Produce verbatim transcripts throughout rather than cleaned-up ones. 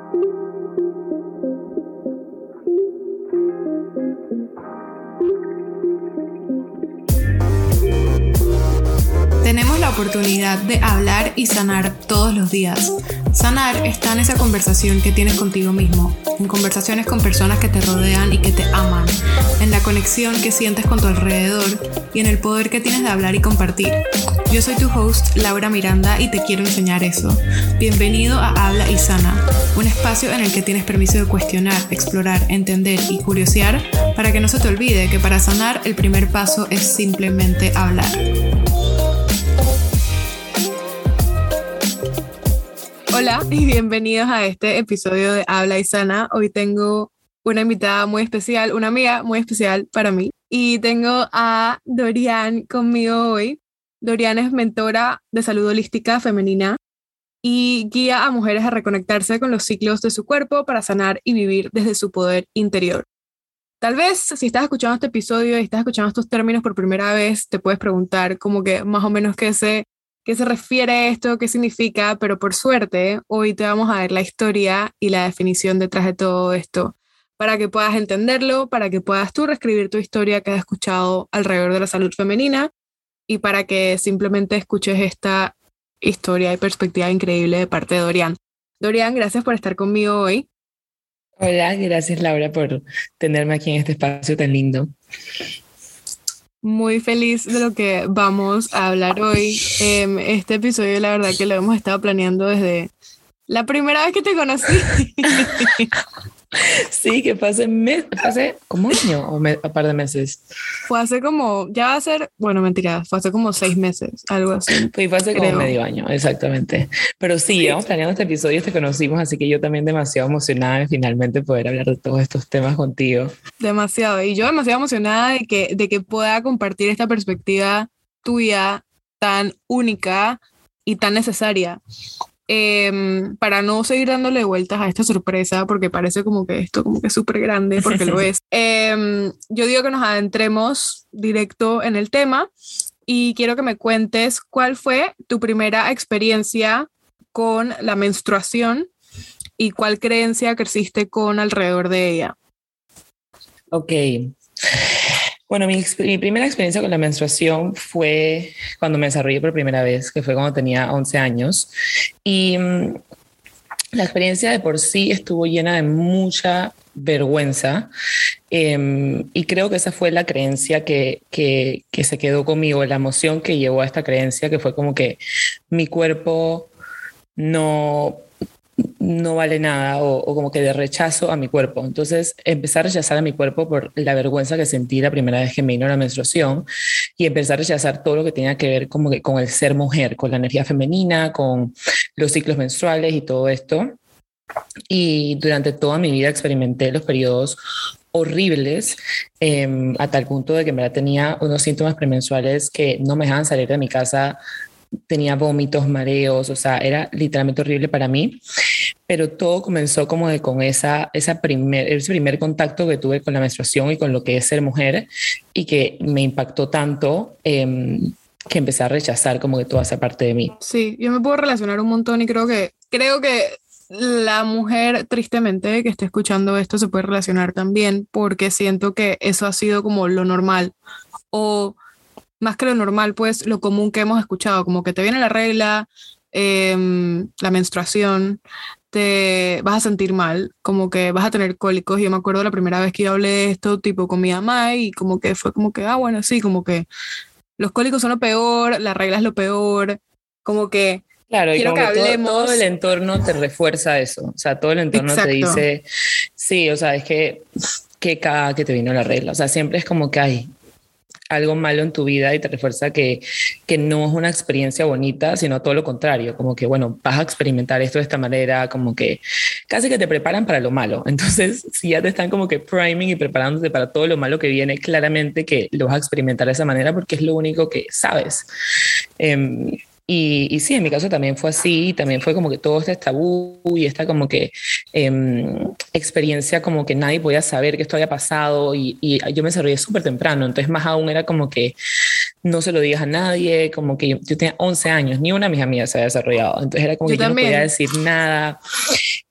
Tenemos la oportunidad de hablar y sanar todos los días. Sanar está en esa conversación que tienes contigo mismo, en conversaciones con personas que te rodean y que te aman, en la conexión que sientes con tu alrededor y en el poder que tienes de hablar y compartir. Yo soy tu host, Laura Miranda, y te quiero enseñar eso. Bienvenido a Habla y Sana, un espacio en el que tienes permiso de cuestionar, explorar, entender y curiosear para que no se te olvide que para sanar el primer paso es simplemente hablar. Hola y bienvenidos a este episodio de Habla y Sana. Hoy tengo una invitada muy especial, una amiga muy especial para mí. Y tengo a Dorian conmigo hoy. Dorian es mentora de salud holística femenina y guía a mujeres a reconectarse con los ciclos de su cuerpo para sanar y vivir desde su poder interior. Tal vez si estás escuchando este episodio y estás escuchando estos términos por primera vez, te puedes preguntar como que más o menos qué se... ¿Qué se refiere esto? ¿Qué significa? Pero por suerte, hoy te vamos a ver la historia y la definición detrás de todo esto, para que puedas entenderlo, para que puedas tú reescribir tu historia que has escuchado alrededor de la salud femenina y para que simplemente escuches esta historia y perspectiva increíble de parte de Dorian. Dorian, gracias por estar conmigo hoy. Hola, gracias Laura por tenerme aquí en este espacio tan lindo. Muy feliz de lo que vamos a hablar hoy. Eh, este episodio, la verdad que lo hemos estado planeando desde la primera vez que te conocí. Sí, que fue hace, mes, fue hace como un año o me, un par de meses. Fue hace como, ya va a ser, bueno, mentira, fue hace como seis meses, algo así. Sí, fue hace creo. como medio año, exactamente. Pero sí, llevamos sí. planeando este episodio, te conocimos, así que yo también demasiado emocionada de finalmente poder hablar de todos estos temas contigo. Demasiado, y yo demasiado emocionada de que, de que pueda compartir esta perspectiva tuya tan única y tan necesaria. Eh, para no seguir dándole vueltas a esta sorpresa, porque parece como que esto como que es súper grande, porque lo es. Eh, yo digo que nos adentremos directo en el tema y quiero que me cuentes cuál fue tu primera experiencia con la menstruación y cuál creencia creciste con alrededor de ella. Ok. Bueno, mi, mi primera experiencia con la menstruación fue cuando me desarrollé por primera vez, que fue cuando tenía once años. Y um, la experiencia de por sí estuvo llena de mucha vergüenza. Eh, y creo que esa fue la creencia que, que, que se quedó conmigo, la emoción que llevó a esta creencia, que fue como que mi cuerpo no... no vale nada o, o como que de rechazo a mi cuerpo. Entonces empecé a rechazar a mi cuerpo por la vergüenza que sentí la primera vez que me vino la menstruación y empecé a rechazar todo lo que tenía que ver como que con el ser mujer, con la energía femenina, con los ciclos menstruales y todo esto. Y durante toda mi vida experimenté los periodos horribles, eh, a tal punto de que en verdad tenía unos síntomas premenstruales que no me dejaban salir de mi casa. Tenía vómitos, mareos, o sea, era literalmente horrible para mí, pero todo comenzó como de con esa, esa primer, ese primer contacto que tuve con la menstruación y con lo que es ser mujer y que me impactó tanto eh, que empecé a rechazar como que toda esa parte de mí. Sí, yo me puedo relacionar un montón y creo que, creo que la mujer, tristemente, que esté escuchando esto se puede relacionar también porque siento que eso ha sido como lo normal o... más que lo normal, pues lo común que hemos escuchado, como que te viene la regla, eh, la menstruación, te vas a sentir mal, como que vas a tener cólicos. Yo me acuerdo la primera vez que yo hablé de esto, tipo con mi mamá, y como que fue como que, ah, bueno, sí, como que los cólicos son lo peor, la regla es lo peor, como que claro, y quiero como que que hablemos. todo, todo el entorno te refuerza eso, o sea, todo el entorno Exacto. te dice, sí, o sea, es que, que cada que te vino la regla, o sea, siempre es como que hay algo malo en tu vida y te refuerza que, que no es una experiencia bonita, sino todo lo contrario, como que, bueno, vas a experimentar esto de esta manera, como que casi que te preparan para lo malo. Entonces, si ya te están como que priming y preparándote para todo lo malo que viene, claramente que lo vas a experimentar de esa manera porque es lo único que sabes. Eh, Y, y sí, en mi caso también fue así, también fue como que todo este tabú y esta como que eh, experiencia como que nadie podía saber que esto había pasado y, y yo me desarrollé súper temprano, entonces más aún era como que no se lo digas a nadie, como que yo, yo tenía once años, ni una de mis amigas se había desarrollado, entonces era como yo que también. yo no podía decir nada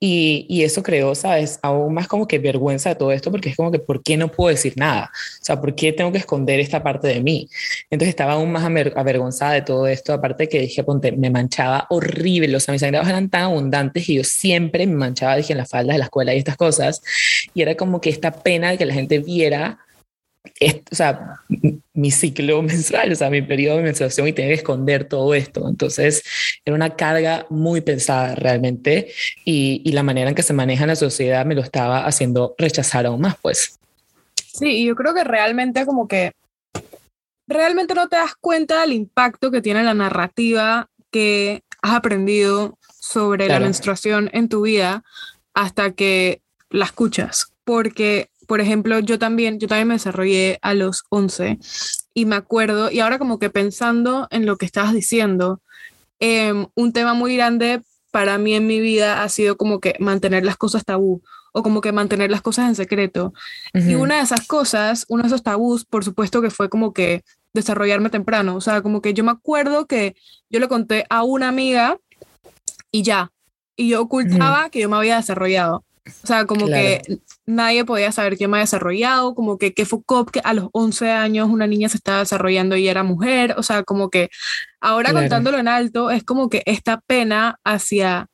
Y, y eso creó, ¿sabes? Aún más como que vergüenza de todo esto, porque es como que, ¿por qué no puedo decir nada? O sea, ¿por qué tengo que esconder esta parte de mí? Entonces estaba aún más aver avergonzada de todo esto, aparte que dije, ponte, me manchaba horrible, o sea, mis sangrados eran tan abundantes y yo siempre me manchaba, dije, en las faldas de la escuela y estas cosas, y era como que esta pena de que la gente viera es, o sea, mi ciclo menstrual, o sea, mi periodo de menstruación y tener que esconder todo esto. Entonces, era una carga muy pesada realmente y, y la manera en que se maneja en la sociedad me lo estaba haciendo rechazar aún más, pues. Sí, y yo creo que realmente como que realmente no te das cuenta del impacto que tiene la narrativa que has aprendido sobre claro. la menstruación en tu vida hasta que la escuchas, porque por ejemplo, yo también, yo también me desarrollé a los once y me acuerdo, y ahora como que pensando en lo que estabas diciendo, eh, un tema muy grande para mí en mi vida ha sido como que mantener las cosas tabú o como que mantener las cosas en secreto. Uh-huh. Y una de esas cosas, uno de esos tabús, por supuesto que fue como que desarrollarme temprano. O sea, como que yo me acuerdo que yo le conté a una amiga y ya, y yo ocultaba uh-huh. que yo me había desarrollado. O sea, como claro. que nadie podía saber quién me había desarrollado, como que qué fue que a los once años una niña se estaba desarrollando y era mujer. O sea, como que ahora claro. contándolo en alto, es como que esta pena hacia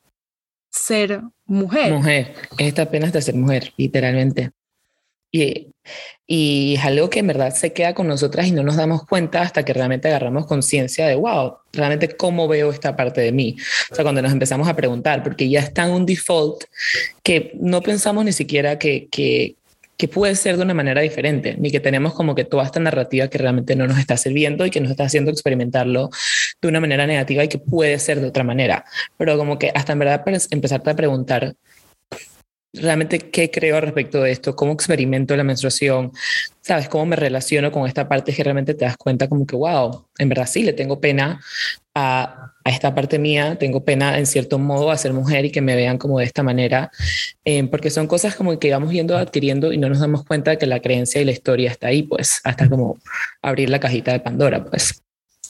ser mujer. Mujer, esta pena hacia ser mujer, literalmente. Y, y es algo que en verdad se queda con nosotras y no nos damos cuenta hasta que realmente agarramos conciencia de, wow, realmente cómo veo esta parte de mí. O sea, cuando nos empezamos a preguntar, porque ya está en un default que no pensamos ni siquiera que, que, que puede ser de una manera diferente, ni que tenemos como que toda esta narrativa que realmente no nos está sirviendo y que nos está haciendo experimentarlo de una manera negativa y que puede ser de otra manera. Pero como que hasta en verdad empezarte a preguntar realmente qué creo respecto de esto, cómo experimento la menstruación, sabes, cómo me relaciono con esta parte, que realmente te das cuenta como que wow, en verdad sí le tengo pena a, a esta parte mía, tengo pena en cierto modo a ser mujer y que me vean como de esta manera, eh, porque son cosas como que vamos yendo adquiriendo y no nos damos cuenta de que la creencia y la historia está ahí, pues hasta como abrir la cajita de Pandora, pues.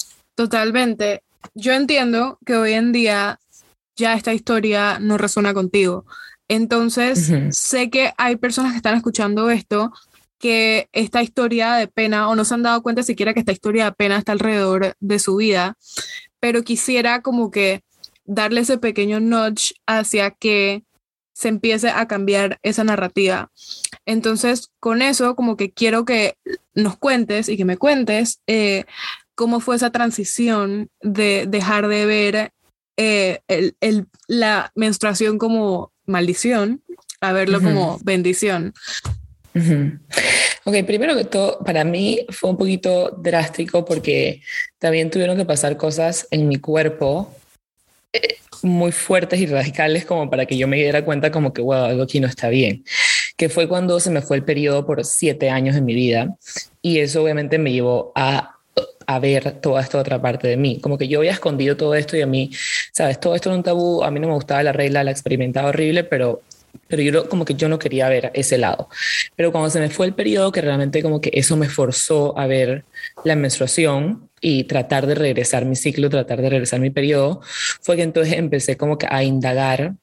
Totalmente. Yo entiendo que hoy en día ya esta historia no resuena contigo. Entonces, uh-huh. sé que hay personas que están escuchando esto, que esta historia de pena, o no se han dado cuenta siquiera que esta historia de pena está alrededor de su vida, pero quisiera como que darle ese pequeño nudge hacia que se empiece a cambiar esa narrativa. Entonces, con eso, como que quiero que nos cuentes y que me cuentes eh, cómo fue esa transición de dejar de ver eh, el, el, la menstruación como maldición a verlo uh-huh. como bendición. Uh-huh. Ok, primero que todo, para mí fue un poquito drástico porque también tuvieron que pasar cosas en mi cuerpo eh, muy fuertes y radicales como para que yo me diera cuenta como que, wow, algo aquí no está bien. Que fue cuando se me fue el periodo por siete años en mi vida y eso obviamente me llevó a a ver toda esta otra parte de mí, como que yo había escondido todo esto y a mí, sabes, todo esto era un tabú, a mí no me gustaba la regla, la experimentaba horrible, pero, pero yo como que yo no quería ver ese lado, pero cuando se me fue el periodo que realmente como que eso me forzó a ver la menstruación y tratar de regresar mi ciclo, tratar de regresar mi periodo, fue que entonces empecé como que a indagar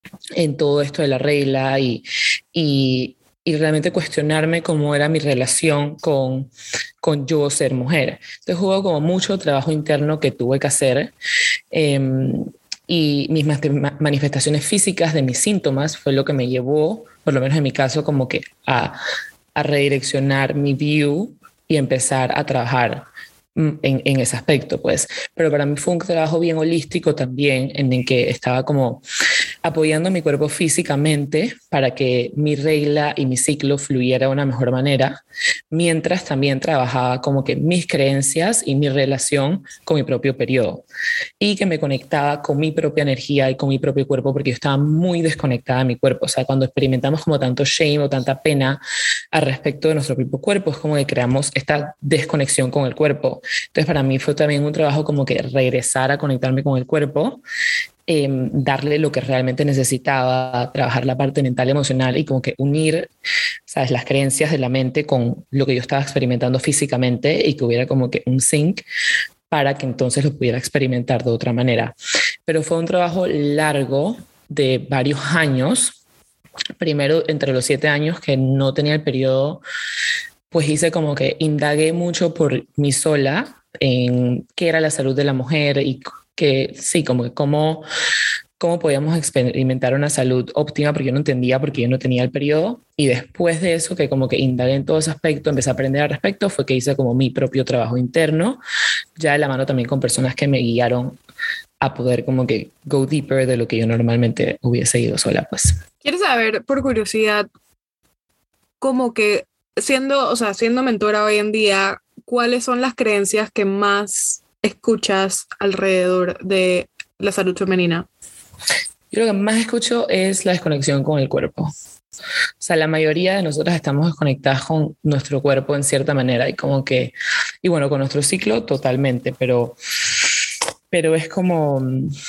en todo esto de la regla y, y y realmente cuestionarme cómo era mi relación con, con yo ser mujer. Entonces hubo como mucho trabajo interno que tuve que hacer eh, y mis manifestaciones físicas de mis síntomas fue lo que me llevó, por lo menos en mi caso, como que a, a redireccionar mi view y empezar a trabajar en, en ese aspecto, pues. Pero para mí fue un trabajo bien holístico también, en el que estaba como apoyando mi cuerpo físicamente para que mi regla y mi ciclo fluyera de una mejor manera, mientras también trabajaba como que mis creencias y mi relación con mi propio periodo y que me conectaba con mi propia energía y con mi propio cuerpo porque yo estaba muy desconectada de mi cuerpo. O sea, cuando experimentamos como tanto shame o tanta pena al respecto de nuestro propio cuerpo, es como que creamos esta desconexión con el cuerpo. Entonces para mí fue también un trabajo como que regresar a conectarme con el cuerpo, Eh, darle lo que realmente necesitaba, trabajar la parte mental y emocional y como que unir, ¿sabes?, las creencias de la mente con lo que yo estaba experimentando físicamente y que hubiera como que un sync para que entonces lo pudiera experimentar de otra manera. Pero fue un trabajo largo de varios años. Primero, entre los siete años que no tenía el periodo, pues hice como que indagué mucho por mí sola en qué era la salud de la mujer y que sí, como que cómo, cómo podíamos experimentar una salud óptima, porque yo no entendía porque yo no tenía el periodo. Y después de eso, que como que indagué en todo ese aspecto, empecé a aprender al respecto, fue que hice como mi propio trabajo interno, ya de la mano también con personas que me guiaron a poder como que go deeper de lo que yo normalmente hubiese ido sola, pues. ¿Quieres saber, por curiosidad, como que siendo, o sea, siendo mentora hoy en día, cuáles son las creencias que más escuchas alrededor de la salud femenina? Yo lo que más escucho es la desconexión con el cuerpo. O sea, la mayoría de nosotras estamos desconectadas con nuestro cuerpo en cierta manera y como que, y bueno, con nuestro ciclo totalmente, pero, pero es como,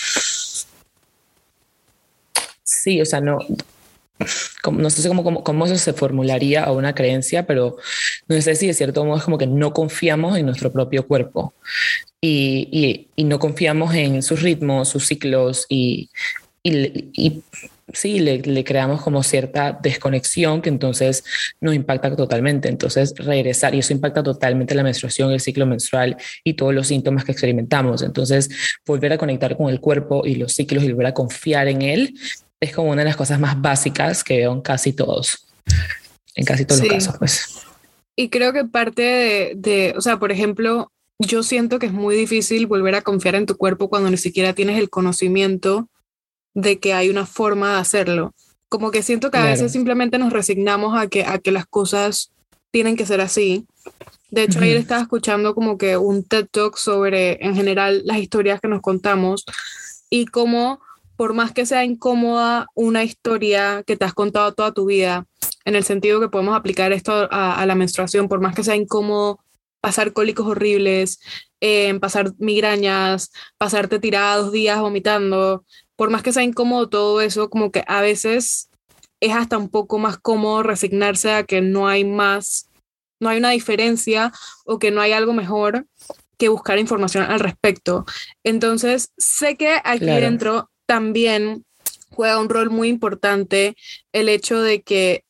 sí, o sea, no, como, no sé cómo, cómo, cómo eso se formularía a una creencia, pero no sé si de cierto modo es como que no confiamos en nuestro propio cuerpo y, y, y no confiamos en sus ritmos, sus ciclos y, y, y sí, le, le creamos como cierta desconexión que entonces nos impacta totalmente. Entonces regresar, y eso impacta totalmente la menstruación, el ciclo menstrual y todos los síntomas que experimentamos. Entonces volver a conectar con el cuerpo y los ciclos y volver a confiar en él es como una de las cosas más básicas que veo en casi todos, en casi todos sí. los casos, pues. Y creo que parte de, de, o sea, por ejemplo, yo siento que es muy difícil volver a confiar en tu cuerpo cuando ni siquiera tienes el conocimiento de que hay una forma de hacerlo. Como que siento que a claro. veces simplemente nos resignamos a que, a que las cosas tienen que ser así. De hecho, uh-huh. ayer estaba escuchando como que un TED Talk sobre, en general, las historias que nos contamos y cómo, por más que sea incómoda una historia que te has contado toda tu vida, en el sentido que podemos aplicar esto a, a la menstruación, por más que sea incómodo pasar cólicos horribles, eh, pasar migrañas, pasarte tirada dos días vomitando, por más que sea incómodo todo eso, como que a veces es hasta un poco más cómodo resignarse a que no hay más, no hay una diferencia o que no hay algo mejor que buscar información al respecto. Entonces, sé que aquí claro. dentro también juega un rol muy importante el hecho de que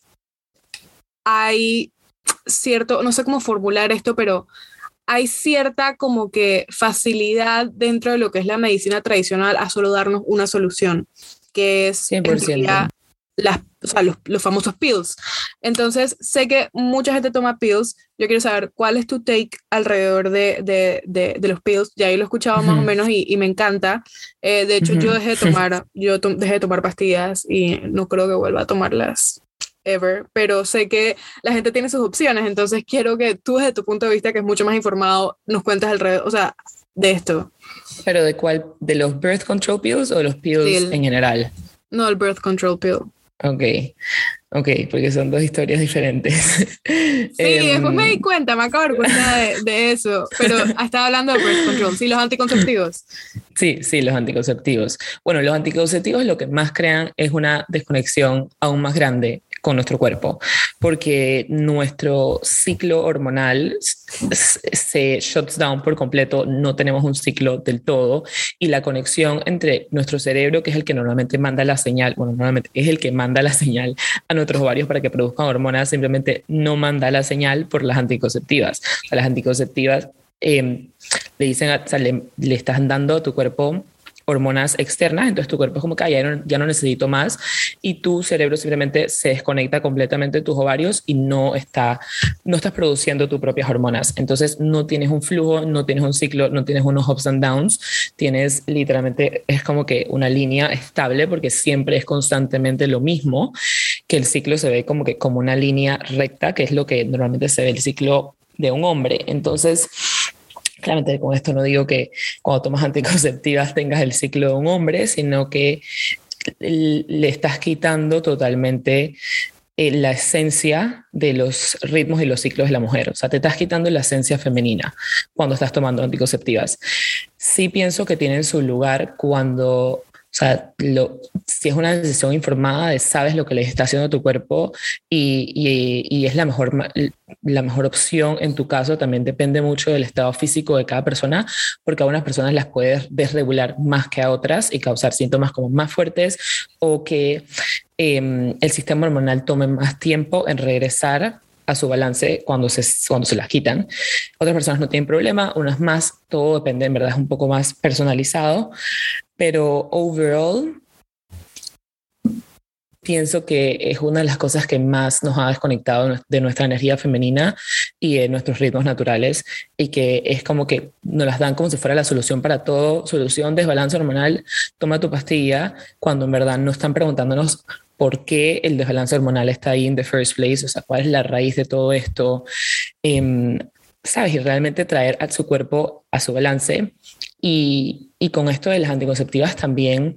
hay cierto, no sé cómo formular esto, pero hay cierta como que facilidad dentro de lo que es la medicina tradicional a solo darnos una solución, que es cien por ciento. Las, o sea, los, los famosos pills. Entonces, sé que mucha gente toma pills. Yo quiero saber cuál es tu take alrededor de, de, de, de los pills. Ya yo lo he escuchado uh-huh. más o menos y, y me encanta. Eh, de hecho, uh-huh. yo dejé de tomar, yo to- dejé de tomar pastillas y no creo que vuelva a tomarlas ever, pero sé que la gente tiene sus opciones, entonces quiero que tú desde tu punto de vista, que es mucho más informado, nos cuentes alrededor, o sea, de esto. ¿Pero de cuál? ¿De los birth control pills o de los pills sí, el, en general? No, el birth control pill. Ok, ok, porque son dos historias diferentes. Sí, um, después me di cuenta, me acabo de dar cuenta de, de eso, pero estaba hablando de birth control, sí, los anticonceptivos. Sí, sí, los anticonceptivos. Bueno, los anticonceptivos lo que más crean es una desconexión aún más grande con nuestro cuerpo, porque nuestro ciclo hormonal se shuts down por completo, no tenemos un ciclo del todo, y la conexión entre nuestro cerebro, que es el que normalmente manda la señal, bueno, normalmente es el que manda la señal a nuestros ovarios para que produzcan hormonas, simplemente no manda la señal por las anticonceptivas. O sea, las anticonceptivas eh, le dicen, a, o sea, le, le estás dando a tu cuerpo hormonas externas, entonces tu cuerpo es como que ah, ya, no, ya no necesito más, y tu cerebro simplemente se desconecta completamente de tus ovarios y no, está, no estás produciendo tus propias hormonas. Entonces no tienes un flujo, no tienes un ciclo, no tienes unos ups and downs, tienes literalmente, es como que una línea estable porque siempre es constantemente lo mismo, que el ciclo se ve como que como una línea recta, que es lo que normalmente se ve el ciclo de un hombre. Entonces, claramente con esto no digo que cuando tomas anticonceptivas tengas el ciclo de un hombre, sino que le estás quitando totalmente eh, la esencia de los ritmos y los ciclos de la mujer. O sea, te estás quitando la esencia femenina cuando estás tomando anticonceptivas. Sí pienso que tienen su lugar cuando sea, lo, si es una decisión informada, sabes lo que le está haciendo a tu cuerpo y, y, y es la mejor, la mejor opción en tu caso. También depende mucho del estado físico de cada persona, porque a unas personas las puedes desregular más que a otras y causar síntomas como más fuertes, o que eh, el sistema hormonal tome más tiempo en regresar a su balance cuando se, cuando se las quitan. Otras personas no tienen problema, unas más, todo depende, en verdad es un poco más personalizado, pero overall pienso que es una de las cosas que más nos ha desconectado de nuestra energía femenina y de nuestros ritmos naturales, y que es como que nos las dan como si fuera la solución para todo. Solución, desbalance hormonal, toma tu pastilla, cuando en verdad no están preguntándonos por qué el desbalance hormonal está ahí in the first place, o sea, cuál es la raíz de todo esto, eh, ¿sabes? Y realmente traer a su cuerpo a su balance. Y, y con esto de las anticonceptivas también,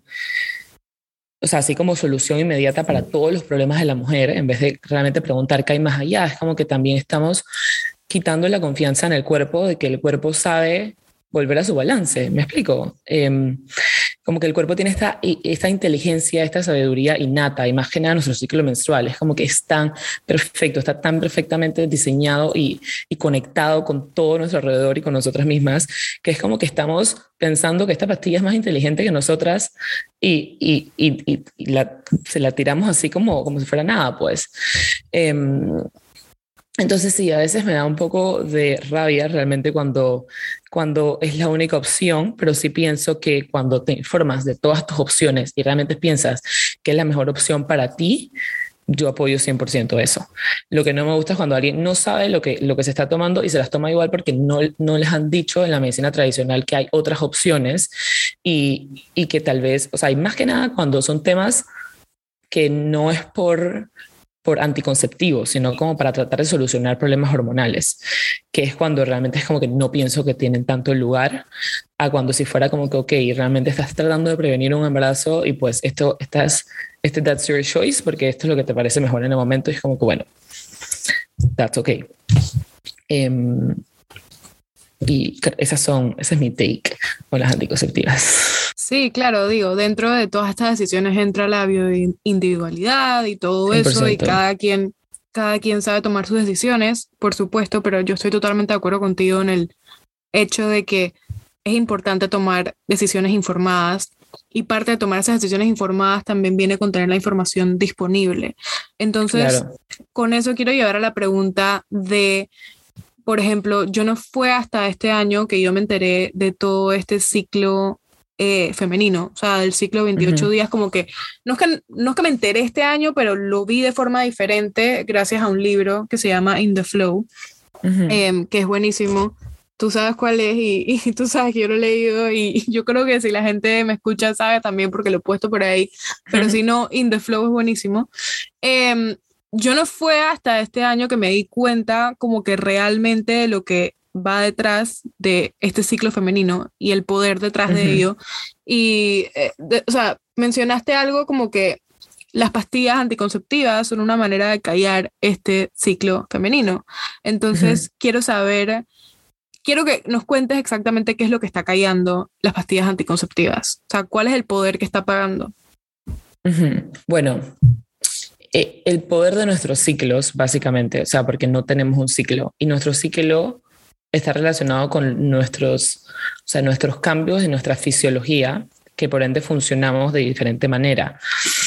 o sea, así como solución inmediata para todos los problemas de la mujer, en vez de realmente preguntar qué hay más allá, es como que también estamos quitando la confianza en el cuerpo, de que el cuerpo sabe volver a su balance. ¿Me explico? Eh, como que el cuerpo tiene esta, esta inteligencia, esta sabiduría innata, y más que nada nuestro ciclo menstrual. Es como que es tan perfecto, está tan perfectamente diseñado y, y conectado con todo nuestro alrededor y con nosotras mismas, que es como que estamos pensando que esta pastilla es más inteligente que nosotras y, y, y, y, y la, se la tiramos así como, como si fuera nada, pues. Eh, Entonces sí, a veces me da un poco de rabia realmente cuando, cuando es la única opción, pero sí pienso que cuando te informas de todas tus opciones y realmente piensas que es la mejor opción para ti, yo apoyo cien por ciento eso. Lo que no me gusta es cuando alguien no sabe lo que, lo que se está tomando y se las toma igual porque no, no les han dicho en la medicina tradicional que hay otras opciones, y, y que tal vez, o sea, y más que nada cuando son temas que no es por... por anticonceptivos, sino como para tratar de solucionar problemas hormonales, que es cuando realmente es como que no pienso que tienen tanto lugar, a cuando si fuera como que, ok, realmente estás tratando de prevenir un embarazo y pues esto, estás, este that's your choice, porque esto es lo que te parece mejor en el momento, y es como que, bueno, that's okay. Um, y esas son, ese es mi take con las anticonceptivas. Sí, claro, digo, dentro de todas estas decisiones entra la bioindividualidad y todo cien por ciento. Eso, y cada quien, cada quien sabe tomar sus decisiones, por supuesto, pero yo estoy totalmente de acuerdo contigo en el hecho de que es importante tomar decisiones informadas, y parte de tomar esas decisiones informadas también viene con tener la información disponible. Entonces, claro, con eso quiero llevar a la pregunta de, por ejemplo, yo no fue hasta este año que yo me enteré de todo este ciclo Eh, femenino, o sea, del ciclo de veintiocho uh-huh. días, como que no es que no es que me enteré este año, pero lo vi de forma diferente gracias a un libro que se llama In the Flow, uh-huh. eh, que es buenísimo. Tú sabes cuál es, y, y tú sabes que yo lo he leído, y, y yo creo que si la gente me escucha sabe también porque lo he puesto por ahí, pero uh-huh. si no, In the Flow es buenísimo. Eh, yo no fue hasta este año que me di cuenta como que realmente lo que va detrás de este ciclo femenino y el poder detrás uh-huh. de ello. Y, eh, de, o sea, mencionaste algo como que las pastillas anticonceptivas son una manera de callar este ciclo femenino. Entonces, uh-huh. quiero saber, quiero que nos cuentes exactamente qué es lo que está callando las pastillas anticonceptivas. O sea, ¿cuál es el poder que está apagando? Uh-huh. Bueno, eh, el poder de nuestros ciclos, básicamente, o sea, porque no tenemos un ciclo, y nuestro ciclo está relacionado con nuestros, o sea, nuestros cambios en nuestra fisiología, que por ende funcionamos de diferente manera.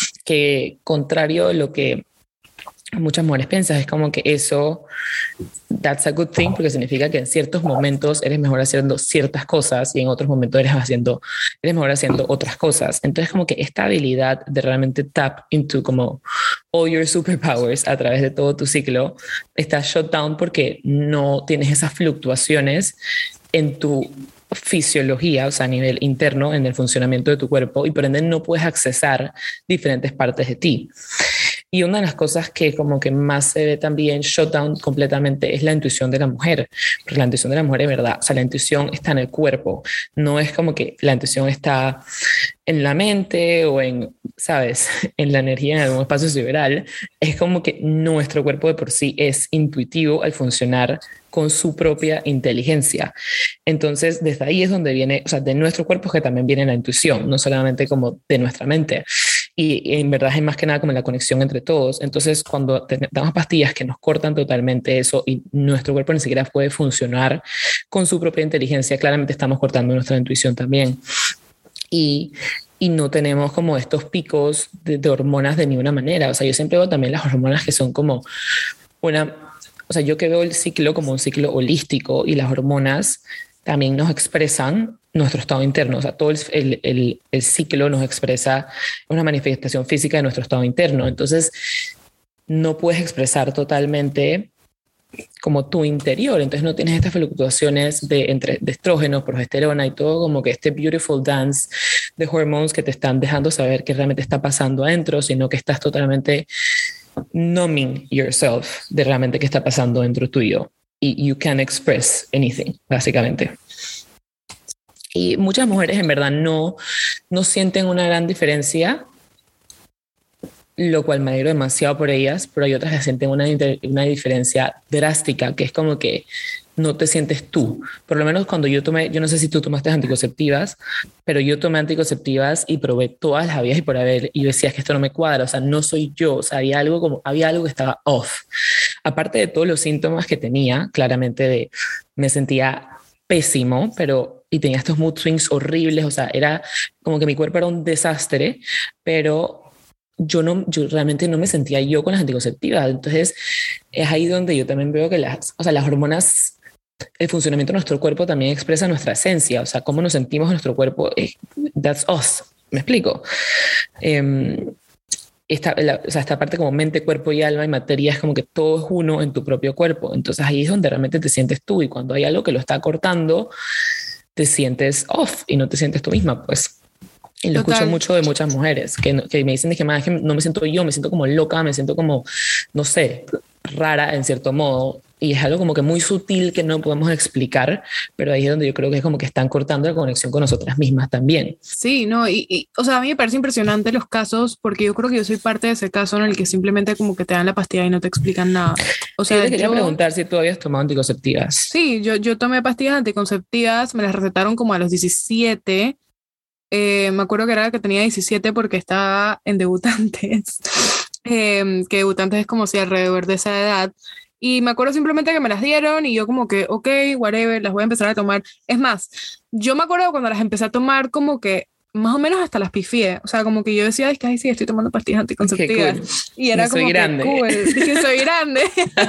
Que contrario a lo que muchas mujeres piensan, es como que eso, that's a good thing, porque significa que en ciertos momentos eres mejor haciendo ciertas cosas y en otros momentos eres, haciendo, eres mejor haciendo otras cosas. Entonces como que esta habilidad de realmente tap into como all your superpowers a través de todo tu ciclo está shut down porque no tienes esas fluctuaciones en tu fisiología, o sea, a nivel interno, en el funcionamiento de tu cuerpo, y por ende no puedes accesar diferentes partes de ti. Y una de las cosas que como que más se ve también shut down completamente es la intuición de la mujer, porque la intuición de la mujer es verdad, o sea, la intuición está en el cuerpo, no es como que la intuición está en la mente o en, ¿sabes?, en la energía, en algún espacio sideral. Es como que nuestro cuerpo de por sí es intuitivo al funcionar con su propia inteligencia. Entonces, desde ahí es donde viene, o sea, de nuestro cuerpo es que también viene la intuición, no solamente como de nuestra mente. Y, y en verdad es más que nada como la conexión entre todos. Entonces, cuando te, damos pastillas que nos cortan totalmente eso y nuestro cuerpo ni siquiera puede funcionar con su propia inteligencia, claramente estamos cortando nuestra intuición también. Y, y no tenemos como estos picos de, de hormonas de ninguna manera. O sea, yo siempre veo también las hormonas que son como una, o sea, yo que veo el ciclo como un ciclo holístico, y las hormonas también nos expresan nuestro estado interno. O sea, todo el, el, el, el ciclo nos expresa una manifestación física de nuestro estado interno. Entonces, no puedes expresar totalmente como tu interior, entonces no tienes estas fluctuaciones de, entre, de estrógeno, progesterona y todo como que este beautiful dance de hormones que te están dejando saber qué realmente está pasando adentro, sino que estás totalmente numbing yourself de realmente qué está pasando dentro tuyo, y you can't express anything, básicamente. Y muchas mujeres en verdad no, no sienten una gran diferencia, lo cual me alegro demasiado por ellas, pero hay otras que sienten una, una diferencia drástica, que es como que no te sientes tú. Por lo menos cuando yo tomé, yo no sé si tú tomaste anticonceptivas, pero yo tomé anticonceptivas y probé todas las vías y por haber, y yo decía, es que esto no me cuadra, o sea, no soy yo, o sea, había algo, como, había algo que estaba off. Aparte de todos los síntomas que tenía, claramente de, me sentía pésimo, pero, y tenía estos mood swings horribles, o sea, era como que mi cuerpo era un desastre, pero yo no, yo realmente no me sentía yo con las anticonceptivas. Entonces es ahí donde yo también veo que las, o sea, las hormonas, el funcionamiento de nuestro cuerpo también expresa nuestra esencia, o sea, cómo nos sentimos en nuestro cuerpo, eh, that's us, ¿me explico? Eh, esta, la, o sea, esta parte como mente, cuerpo y alma y materia es como que todo es uno en tu propio cuerpo. Entonces ahí es donde realmente te sientes tú, y cuando hay algo que lo está cortando, te sientes off y no te sientes tú misma, pues. Y lo Total. Escucho mucho de muchas mujeres que, que me dicen que, más, que no me siento yo, me siento como loca, me siento como, no sé, rara en cierto modo. Y es algo como que muy sutil que no podemos explicar, pero ahí es donde yo creo que es como que están cortando la conexión con nosotras mismas también. Sí, no, y, y o sea, a mí me parece impresionante los casos, porque yo creo que yo soy parte de ese caso en el que simplemente como que te dan la pastilla y no te explican nada. O sea, sí, te quería yo, preguntar si tú habías tomado anticonceptivas. Sí, yo, yo tomé pastillas anticonceptivas, me las recetaron como a los diecisiete. Eh, me acuerdo que era que tenía diecisiete porque estaba en debutantes, eh, que debutantes es como si alrededor de esa edad, y me acuerdo simplemente que me las dieron y yo como que, ok, whatever, las voy a empezar a tomar. Es más, yo me acuerdo cuando las empecé a tomar como que más o menos hasta las pifié, o sea, como que yo decía, es que ay, sí, estoy tomando pastillas anticonceptivas, cool. Y era como soy grande. que cool, dije, soy grande,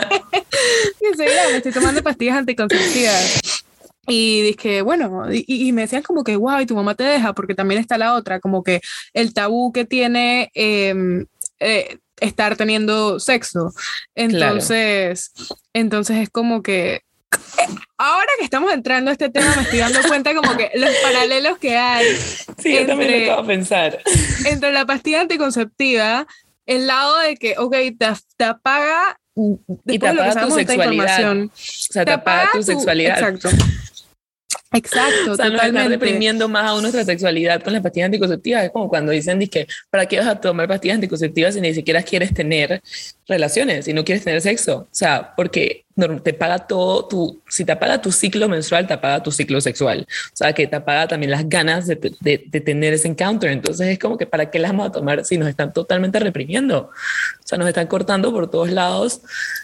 que soy grande, estoy tomando pastillas anticonceptivas. Y dije, bueno, y, y me decían como que, wow, y tu mamá te deja, porque también está la otra, como que el tabú que tiene eh, eh, estar teniendo sexo. Entonces, claro. entonces es como que, ahora que estamos entrando a este tema, me estoy dando cuenta como que los paralelos que hay. Sí, entre, yo también lo acabo de pensar. Entre la pastilla anticonceptiva, el lado de que, ok, te, te apaga, y te apaga tu sexualidad. O sea, te, te apaga, apaga tu, tu sexualidad. Exacto. Exacto, o sea, nos están reprimiendo más aún nuestra sexualidad con las pastillas anticonceptivas. Es como cuando dicen que ¿para qué vas a tomar pastillas anticonceptivas si ni siquiera quieres tener relaciones, si no quieres tener sexo? O sea, porque te apaga todo tu, si te apaga tu ciclo menstrual, te apaga tu ciclo sexual. O sea, que te apaga también las ganas de, de, de tener ese encounter. Entonces es como que ¿para qué las vamos a tomar si nos están totalmente reprimiendo? O sea, nos están cortando por todos lados.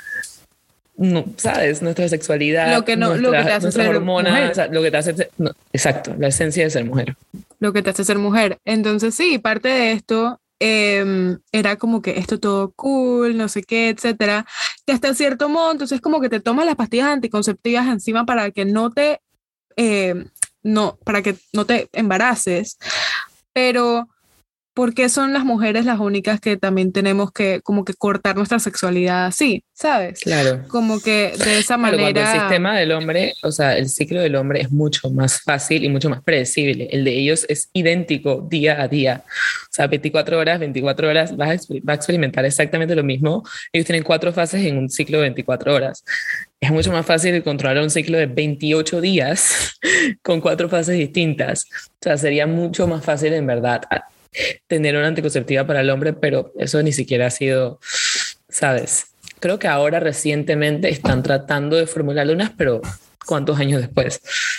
No, sabes, nuestra sexualidad, lo que no, nuestra, lo que te hace nuestras ser hormonas, mujer. O sea, lo que te hace, no, exacto, la esencia de ser mujer. Lo que te hace ser mujer. Entonces sí, parte de esto eh, era como que esto todo cool, no sé qué, etcétera, que hasta cierto modo, entonces como que te tomas las pastillas anticonceptivas encima para que no te, eh, no, para que no te embaraces, pero ¿por qué son las mujeres las únicas que también tenemos que como que cortar nuestra sexualidad así, ¿sabes? Claro. Como que de esa Claro, manera... cuando el sistema del hombre, o sea, el ciclo del hombre es mucho más fácil y mucho más predecible. El de ellos es idéntico día a día. O sea, veinticuatro horas, veinticuatro horas, vas a, va a experimentar exactamente lo mismo. Ellos tienen cuatro fases en un ciclo de veinticuatro horas. Es mucho más fácil controlar un ciclo de veintiocho días con cuatro fases distintas. O sea, sería mucho más fácil en verdad tener una anticonceptiva para el hombre, pero eso ni siquiera ha sido, ¿sabes? Creo que ahora recientemente están tratando de formular unas, pero ¿cuántos años después?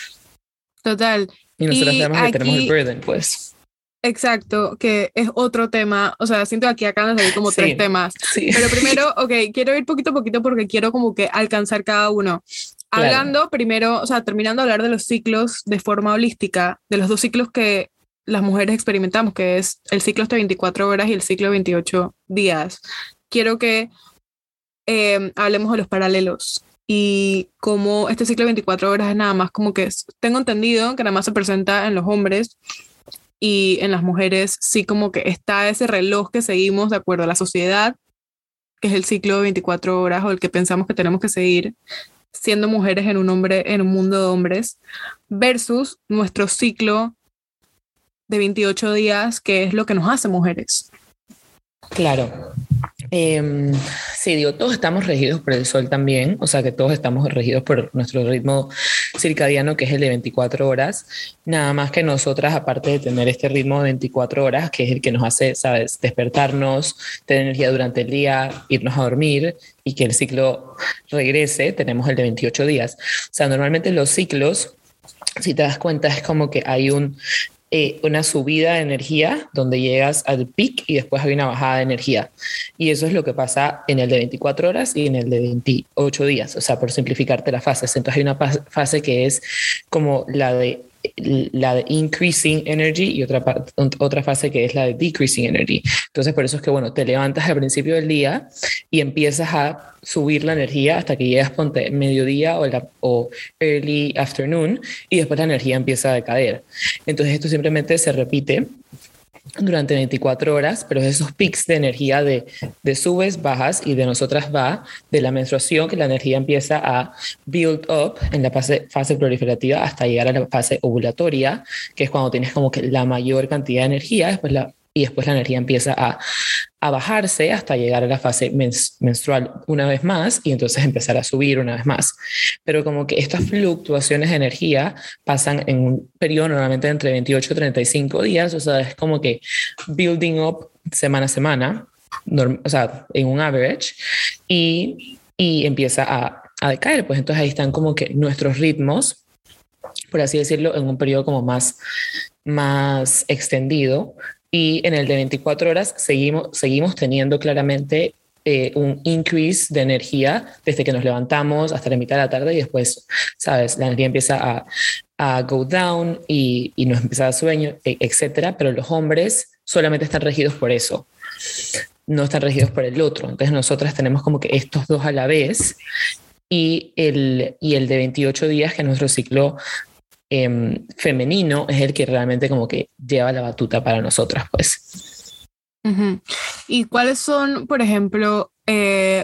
Total. Y nosotros Y sabemos que aquí, tenemos el burden, pues. exacto, que es otro tema. O sea, siento que aquí acaban de salir como Sí, tres temas. sí. Pero primero, ok, quiero ir poquito a poquito porque quiero como que alcanzar cada uno. Claro. Hablando primero, o sea, terminando de hablar de los ciclos de forma holística, de los dos ciclos que las mujeres experimentamos, que es el ciclo de veinticuatro horas y el ciclo de veintiocho días. Quiero que eh, hablemos de los paralelos y cómo este ciclo de veinticuatro horas es nada más como que es, tengo entendido que nada más se presenta en los hombres y en las mujeres sí como que está ese reloj que seguimos de acuerdo a la sociedad, que es el ciclo de veinticuatro horas o el que pensamos que tenemos que seguir siendo mujeres en un hombre, en un mundo de hombres, versus nuestro ciclo de veintiocho días, que es lo que nos hace mujeres. Claro. Eh, sí, digo, todos estamos regidos por el sol también, o sea que todos estamos regidos por nuestro ritmo circadiano, que es el de veinticuatro horas, nada más que nosotras, aparte de tener este ritmo de veinticuatro horas, que es el que nos hace, sabes, despertarnos, tener energía durante el día, irnos a dormir y que el ciclo regrese, tenemos el de veintiocho días. O sea, normalmente los ciclos, si te das cuenta, es como que hay un... Eh, una subida de energía donde llegas al pic y después hay una bajada de energía. Y eso es lo que pasa en el de veinticuatro horas y en el de veintiocho días, o sea, por simplificarte las fases. Entonces hay una fase que es como la de la de increasing energy y otra, otra fase que es la de decreasing energy. Entonces por eso es que, bueno, te levantas al principio del día y empiezas a subir la energía hasta que llegas, ponte, mediodía o, la, o early afternoon y después la energía empieza a decaer. Entonces esto simplemente se repite durante veinticuatro horas, pero esos pics de energía de, de subes, bajas, y de nosotras va de la menstruación, que la energía empieza a build up en la fase, fase proliferativa hasta llegar a la fase ovulatoria, que es cuando tienes como que la mayor cantidad de energía, después la, y después la energía empieza a, a bajarse hasta llegar a la fase mens, menstrual una vez más y entonces empezar a subir una vez más. Pero como que estas fluctuaciones de energía pasan en un periodo normalmente entre veintiocho y treinta y cinco días, o sea, es como que building up semana a semana, norm, o sea, en un average, y, y empieza a, a decaer. Pues entonces ahí están como que nuestros ritmos, por así decirlo, en un periodo como más, más extendido. Y en el de veinticuatro horas seguimos, seguimos teniendo claramente eh, un increase de energía desde que nos levantamos hasta la mitad de la tarde y después, ¿sabes? La energía empieza a, a go down y, y nos empieza a dar sueño, etcétera. Pero los hombres solamente están regidos por eso, no están regidos por el otro. Entonces nosotras tenemos como que estos dos a la vez y el, y el de veintiocho días, que es nuestro ciclo Eh, femenino, es el que realmente como que lleva la batuta para nosotras, pues. Uh-huh. ¿Y cuáles son, por ejemplo, eh,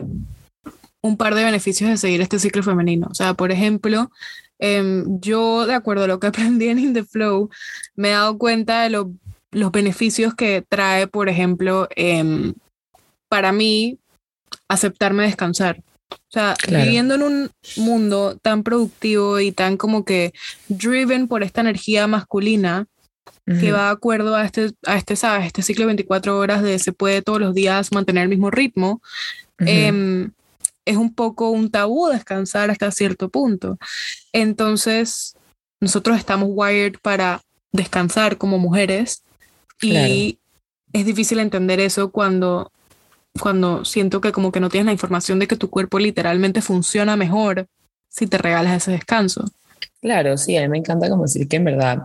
un par de beneficios de seguir este ciclo femenino? O sea, por ejemplo, eh, yo, de acuerdo a lo que aprendí en In The Flow, me he dado cuenta de lo, los beneficios que trae, por ejemplo, eh, para mí, aceptarme descansar. O sea, claro, viviendo en un mundo tan productivo y tan como que driven por esta energía masculina, uh-huh, que va de acuerdo a este, a este, ¿sabes? Este ciclo de veinticuatro horas de se puede todos los días mantener el mismo ritmo, uh-huh, eh, es un poco un tabú descansar hasta cierto punto. Entonces, nosotros estamos wired para descansar como mujeres, claro, y es difícil entender eso cuando... cuando siento que como que no tienes la información de que tu cuerpo literalmente funciona mejor si te regalas ese descanso. Claro, sí, a mí me encanta como decir que en verdad,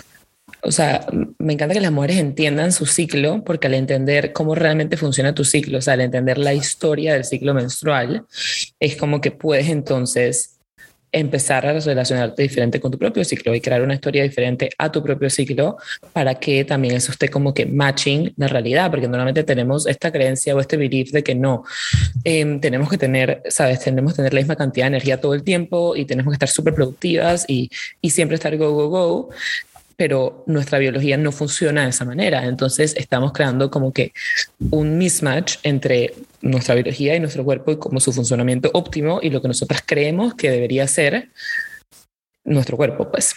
o sea, me encanta que las mujeres entiendan su ciclo, porque al entender cómo realmente funciona tu ciclo, o sea, al entender la historia del ciclo menstrual, es como que puedes entonces empezar a relacionarte diferente con tu propio ciclo y crear una historia diferente a tu propio ciclo para que también eso esté como que matching la realidad, porque normalmente tenemos esta creencia o este belief de que no, eh, tenemos que tener, sabes, tenemos que tener la misma cantidad de energía todo el tiempo y tenemos que estar súper productivas y, y siempre estar go, go, go, pero nuestra biología no funciona de esa manera. Entonces estamos creando como que un mismatch entre nuestra biología y nuestro cuerpo y como su funcionamiento óptimo y lo que nosotras creemos que debería ser nuestro cuerpo, pues.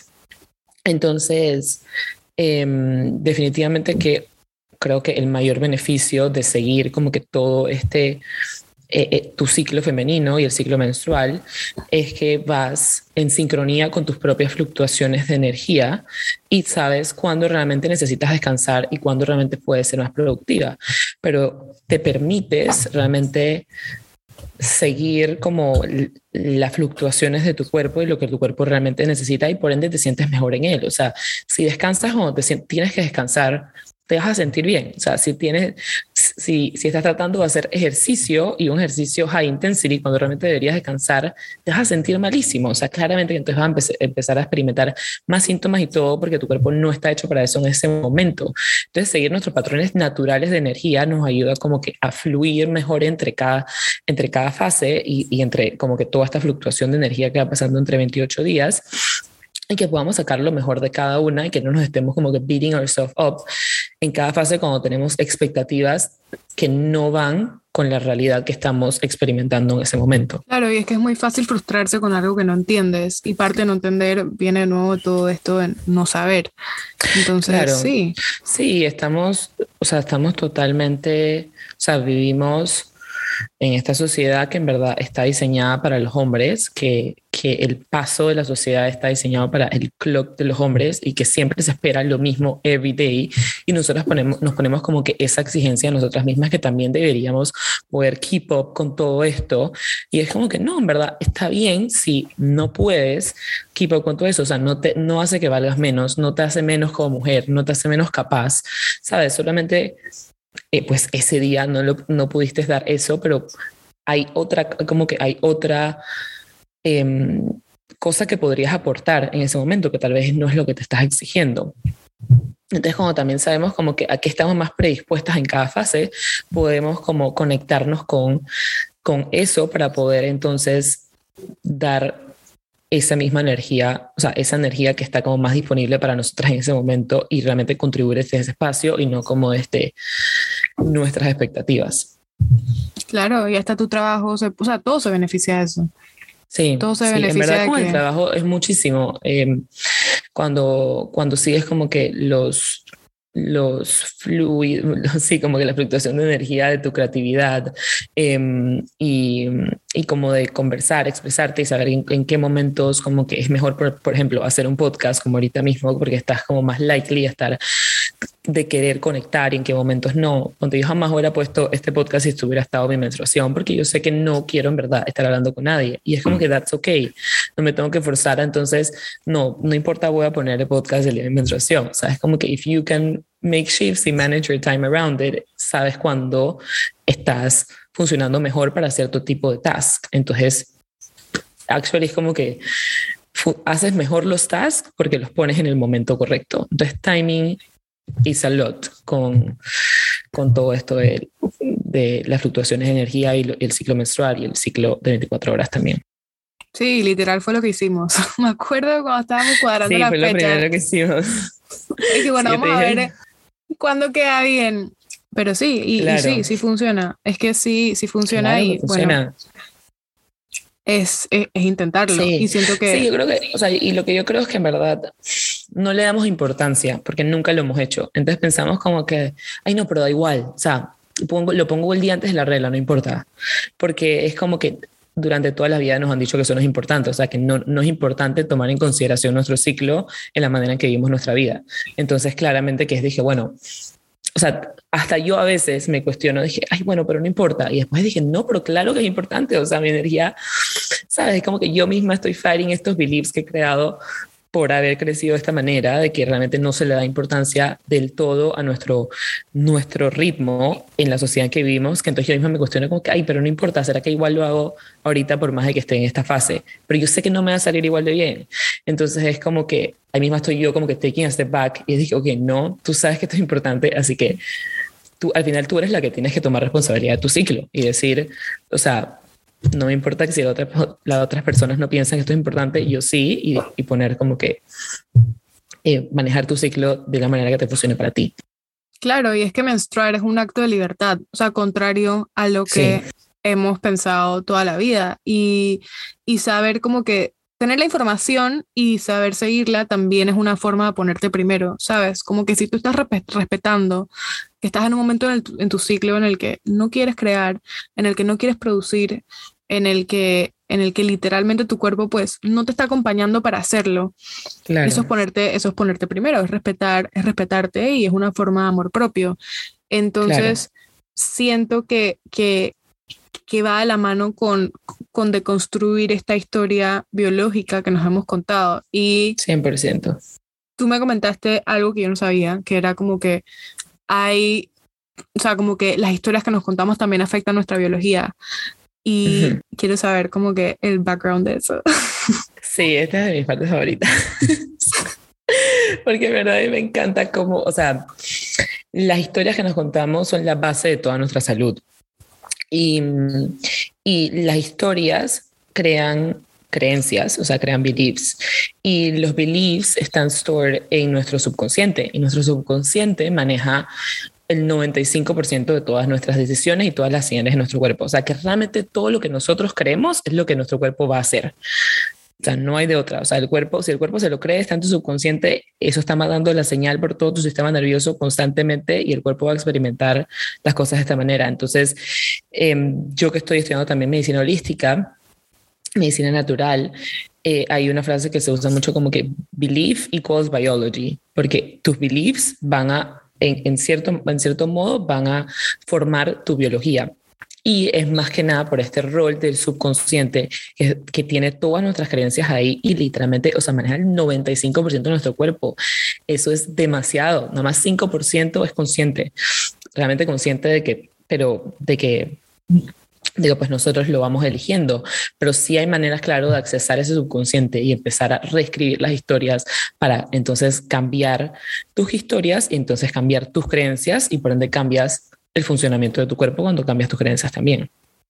Entonces, eh, definitivamente que creo que el mayor beneficio de seguir como que todo este... Eh, eh, tu ciclo femenino y el ciclo menstrual es que vas en sincronía con tus propias fluctuaciones de energía y sabes cuándo realmente necesitas descansar y cuándo realmente puedes ser más productiva, pero te permites realmente seguir como las fluctuaciones de tu cuerpo y lo que tu cuerpo realmente necesita y por ende te sientes mejor en él. O sea, si descansas cuando te tienes que descansar, te vas a sentir bien. O sea, si tienes, si, si estás tratando de hacer ejercicio y un ejercicio high intensity cuando realmente deberías descansar, te vas a sentir malísimo. O sea, claramente que entonces vas a empe- empezar a experimentar más síntomas y todo porque tu cuerpo no está hecho para eso en ese momento. Entonces, seguir nuestros patrones naturales de energía nos ayuda como que a fluir mejor entre cada, entre cada fase y, y entre como que toda esta fluctuación de energía que va pasando entre veintiocho días y que podamos sacar lo mejor de cada una y que no nos estemos como que beating ourselves up en cada fase cuando tenemos expectativas que no van con la realidad que estamos experimentando en ese momento. Claro, y es que es muy fácil frustrarse con algo que no entiendes y parte de no entender viene de nuevo todo esto en no saber. Entonces, claro, sí. Sí, estamos, o sea, estamos totalmente, o sea, vivimos en esta sociedad que en verdad está diseñada para los hombres, que, que el paso de la sociedad está diseñado para el clock de los hombres y que siempre se espera lo mismo every day y nosotros ponemos, nos ponemos como que esa exigencia a nosotras mismas que también deberíamos poder keep up con todo esto y es como que no, en verdad está bien si no puedes keep up con todo eso, o sea, no, te, no hace que valgas menos, no te hace menos como mujer, no te hace menos capaz, ¿sabes? Solamente... Eh, pues ese día no, lo, no pudiste dar eso, pero hay otra, como que hay otra eh, cosa que podrías aportar en ese momento, que tal vez no es lo que te estás exigiendo. Entonces, como también sabemos como que aquí estamos más predispuestas en cada fase, podemos como conectarnos con, con eso para poder entonces dar esa misma energía, o sea, esa energía que está como más disponible para nosotras en ese momento y realmente contribuir desde ese espacio y no como desde nuestras expectativas. Claro, y hasta tu trabajo, se, o sea, todo se beneficia de eso. Sí, todo se sí, beneficia en verdad de con que... el trabajo es muchísimo. Eh, cuando, cuando sigues como que los... los fluidos, sí, como que la fluctuación de energía de tu creatividad eh, y, y como de conversar, expresarte y saber en, en qué momentos como que es mejor, por, por ejemplo, hacer un podcast como ahorita mismo, porque estás como más likely a estar de querer conectar y en qué momentos no. Cuando yo jamás hubiera puesto este podcast si estuviera estado mi menstruación, porque yo sé que no quiero en verdad estar hablando con nadie y es como que that's okay, no me tengo que forzar, entonces no, no importa, voy a poner el podcast del día de mi menstruación, o sea, es como que if you can make shifts y manage your time around it, sabes cuándo estás funcionando mejor para cierto tipo de task, entonces actually es como que haces mejor los tasks porque los pones en el momento correcto, entonces timing is a lot con, con todo esto de, de las fluctuaciones de energía y lo, el ciclo menstrual y el ciclo de veinticuatro horas también. Sí, literal fue lo que hicimos. Me acuerdo cuando estábamos cuadrando sí, la fecha. Sí, fue lo primero que hicimos. Y que bueno, sí, vamos a ver cuándo queda bien. Pero sí, y, claro. y sí, sí funciona. Es que sí, sí funciona claro y funciona. bueno, es, es, es intentarlo. Sí. Y siento que... Sí, yo creo que, o sea, y lo que yo creo es que en verdad no le damos importancia porque nunca lo hemos hecho. Entonces pensamos como que, ay no, pero da igual. O sea, pongo, lo pongo el día antes de la regla, no importa. Porque es como que durante toda la vida nos han dicho que eso no es importante, o sea, que no, no es importante tomar en consideración nuestro ciclo en la manera en que vivimos nuestra vida. Entonces, claramente que es, dije, bueno, o sea, hasta yo a veces me cuestiono, dije, ay, bueno, pero no importa. Y después dije, no, pero claro que es importante, o sea, mi energía, ¿sabes? Es como que yo misma estoy fighting estos beliefs que he creado por haber crecido de esta manera, de que realmente no se le da importancia del todo a nuestro, nuestro ritmo en la sociedad en que vivimos, que entonces yo misma me cuestiono como que, ay, pero no importa, ¿será que igual lo hago ahorita por más de que esté en esta fase? Pero yo sé que no me va a salir igual de bien. Entonces es como que ahí misma estoy yo como que taking a step back y dije, ok, no, tú sabes que esto es importante, así que tú, al final tú eres la que tienes que tomar responsabilidad de tu ciclo y decir, o sea, no me importa que si la otra, las otras personas no piensan que esto es importante, yo sí, y, y poner como que eh, manejar tu ciclo de la manera que te funcione para ti. Claro, y es que menstruar es un acto de libertad, o sea, contrario a lo que sí. hemos pensado toda la vida. Y, y saber como que tener la información y saber seguirla también es una forma de ponerte primero, ¿sabes? Como que si tú estás respetando que estás en un momento en, el, en tu ciclo en el que no quieres crear, en el que no quieres producir, en el que, en el que literalmente tu cuerpo pues no te está acompañando para hacerlo. Claro. Eso es ponerte, eso es ponerte primero, es respetar, es respetarte y es una forma de amor propio. Entonces, claro. siento que, que, que va de la mano con, con deconstruir esta historia biológica que nos hemos contado. Y cien por ciento. Tú me comentaste algo que yo no sabía, que era como que hay, o sea, como que las historias que nos contamos también afectan nuestra biología. Y uh-huh. quiero saber como que el background de eso. Sí, esta es de mis partes favoritas. Porque en verdad me encanta cómo, o sea, las historias que nos contamos son la base de toda nuestra salud. Y, y las historias crean creencias, o sea, crean beliefs. Y los beliefs están stored en nuestro subconsciente. Y nuestro subconsciente maneja el noventa y cinco por ciento de todas nuestras decisiones y todas las señales de nuestro cuerpo. O sea, que realmente todo lo que nosotros creemos es lo que nuestro cuerpo va a hacer. O sea, no hay de otra. O sea, el cuerpo, si el cuerpo se lo cree, está en tu subconsciente, eso está mandando la señal por todo tu sistema nervioso constantemente y el cuerpo va a experimentar las cosas de esta manera. Entonces, eh, yo que estoy estudiando también medicina holística, medicina natural, eh, hay una frase que se usa mucho como que belief equals biology, porque tus beliefs van a En, en, cierto, en cierto modo van a formar tu biología. Y es más que nada por este rol del subconsciente que, que tiene todas nuestras creencias ahí y literalmente, o sea, maneja el noventa y cinco por ciento de nuestro cuerpo. Eso es demasiado. Nada más cinco por ciento es consciente, realmente consciente de que, pero de que... Digo, pues nosotros lo vamos eligiendo, pero sí hay maneras, claro, de accesar ese subconsciente y empezar a reescribir las historias para entonces cambiar tus historias y entonces cambiar tus creencias y por ende cambias el funcionamiento de tu cuerpo cuando cambias tus creencias también.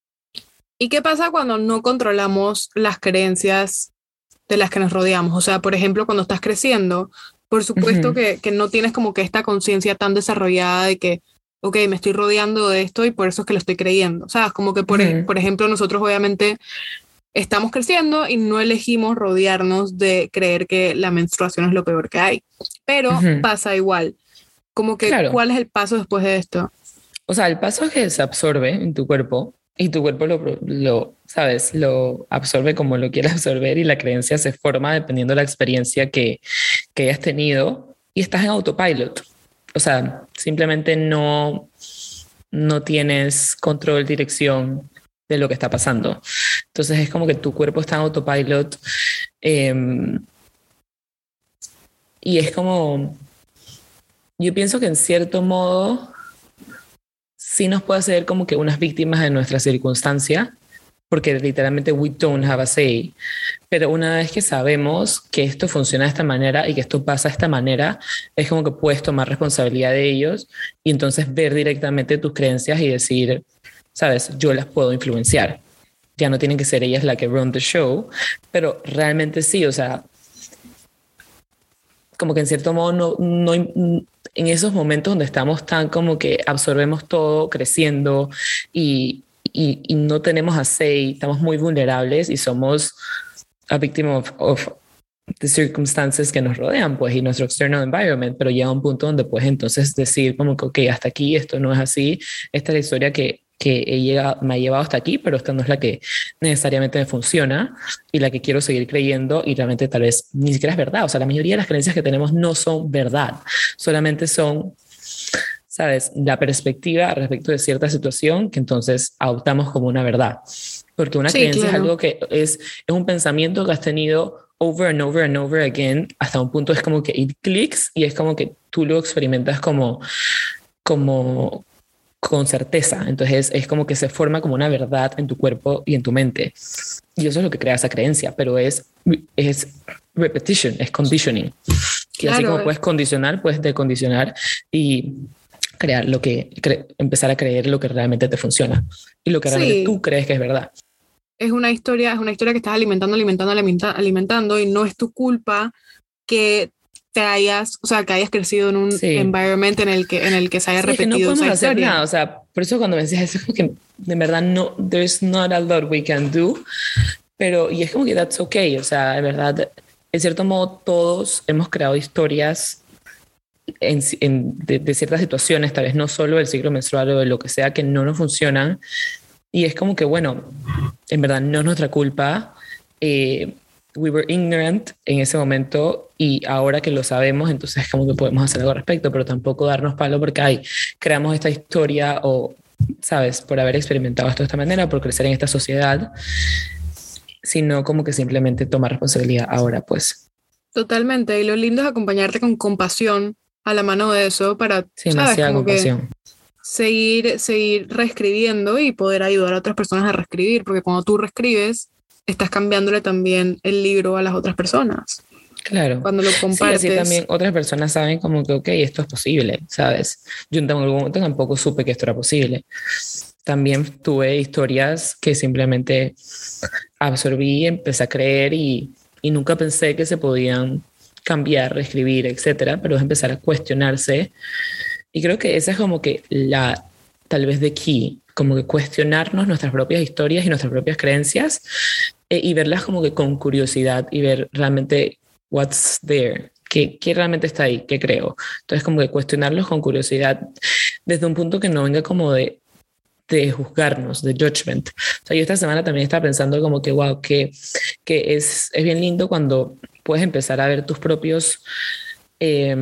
¿Y qué pasa cuando no controlamos las creencias de las que nos rodeamos? O sea, por ejemplo, cuando estás creciendo, por supuesto uh-huh. que, que no tienes como que esta conciencia tan desarrollada de que ok, me estoy rodeando de esto y por eso es que lo estoy creyendo. O sea, es como que, por, uh-huh. por ejemplo, nosotros obviamente estamos creciendo y no elegimos rodearnos de creer que la menstruación es lo peor que hay. Pero uh-huh. pasa igual. Como que, claro. ¿cuál es el paso después de esto? O sea, el paso es que se absorbe en tu cuerpo y tu cuerpo lo, lo, ¿sabes? Lo absorbe como lo quiere absorber y la creencia se forma dependiendo de la experiencia que, que hayas tenido y estás en autopilot. O sea, simplemente no, no tienes control, dirección de lo que está pasando. Entonces es como que tu cuerpo está en autopilot eh, y es como, yo pienso que en cierto modo sí nos puede hacer como que unas víctimas de nuestra circunstancia, porque literalmente we don't have a say. Pero una vez que sabemos que esto funciona de esta manera y que esto pasa de esta manera, es como que puedes tomar responsabilidad de ellos y entonces ver directamente tus creencias y decir, sabes, yo las puedo influenciar. Ya no tienen que ser ellas las que run the show, pero realmente sí, o sea, como que en cierto modo no, no, en esos momentos donde estamos tan como que absorbemos todo, creciendo y Y, y no tenemos a say, estamos muy vulnerables y somos a victim of, of the circumstances que nos rodean, pues, y nuestro external environment, pero llega un punto donde puedes entonces decir como que, ok, hasta aquí, esto no es así, esta es la historia que, que he llegado, me ha llevado hasta aquí, pero esta no es la que necesariamente me funciona y la que quiero seguir creyendo y realmente tal vez ni siquiera es verdad. O sea, la mayoría de las creencias que tenemos no son verdad, solamente son, ¿sabes?, la perspectiva respecto de cierta situación que entonces adoptamos como una verdad. Porque una sí, creencia claro. es algo que es, es un pensamiento que has tenido over and over and over again, hasta un punto es como que it clicks y es como que tú lo experimentas como, como con certeza. Entonces es como que se forma como una verdad en tu cuerpo y en tu mente. Y eso es lo que crea esa creencia, pero es, es repetition, es conditioning. Y claro, así como puedes condicionar, puedes decondicionar y crear lo que, cre- empezar a creer lo que realmente te funciona y lo que realmente sí. tú crees que es verdad. Es una historia, es una historia que estás alimentando, alimentando, alimenta, alimentando y no es tu culpa que te hayas, o sea, que hayas crecido en un sí. environment en el que en el que se haya sí, repetido es que no podemos esa hacer historia. Nada, o sea, por eso cuando me decías eso es como que de verdad no, there's not a lot we can do, pero y es como que that's okay, o sea, de verdad, en cierto modo todos hemos creado historias en, en, de, de ciertas situaciones, tal vez no solo el ciclo menstrual o de lo que sea que no nos funcionan. Y es como que, bueno, en verdad no es nuestra culpa. Eh, we were ignorant en ese momento y ahora que lo sabemos, entonces como que podemos hacer algo al respecto, pero tampoco darnos palo porque, ay, creamos esta historia o, ¿sabes? Por haber experimentado esto de esta manera, por crecer en esta sociedad, sino como que simplemente tomar responsabilidad ahora, pues. Totalmente. Y lo lindo es acompañarte con compasión a la mano de eso para, sí, ¿sabes? demasiada como compasión. Que seguir, seguir reescribiendo y poder ayudar a otras personas a reescribir, porque cuando tú reescribes, estás cambiándole también el libro a las otras personas. Claro. Cuando lo compartes. Sí, así también otras personas saben como que, ok, esto es posible, ¿sabes? Yo en algún momento tampoco supe que esto era posible. También tuve historias que simplemente absorbí, empecé a creer y, y nunca pensé que se podían cambiar, reescribir, etcétera, pero es empezar a cuestionarse. Y creo que esa es como que la, tal vez de key, como que cuestionarnos nuestras propias historias y nuestras propias creencias eh, y verlas como que con curiosidad y ver realmente what's there, qué, qué realmente está ahí, qué creo. Entonces como que cuestionarlos con curiosidad desde un punto que no venga como de, de juzgarnos, de judgment. O sea, yo esta semana también estaba pensando como que wow, que, que es, es bien lindo cuando puedes empezar a ver tus propios Eh,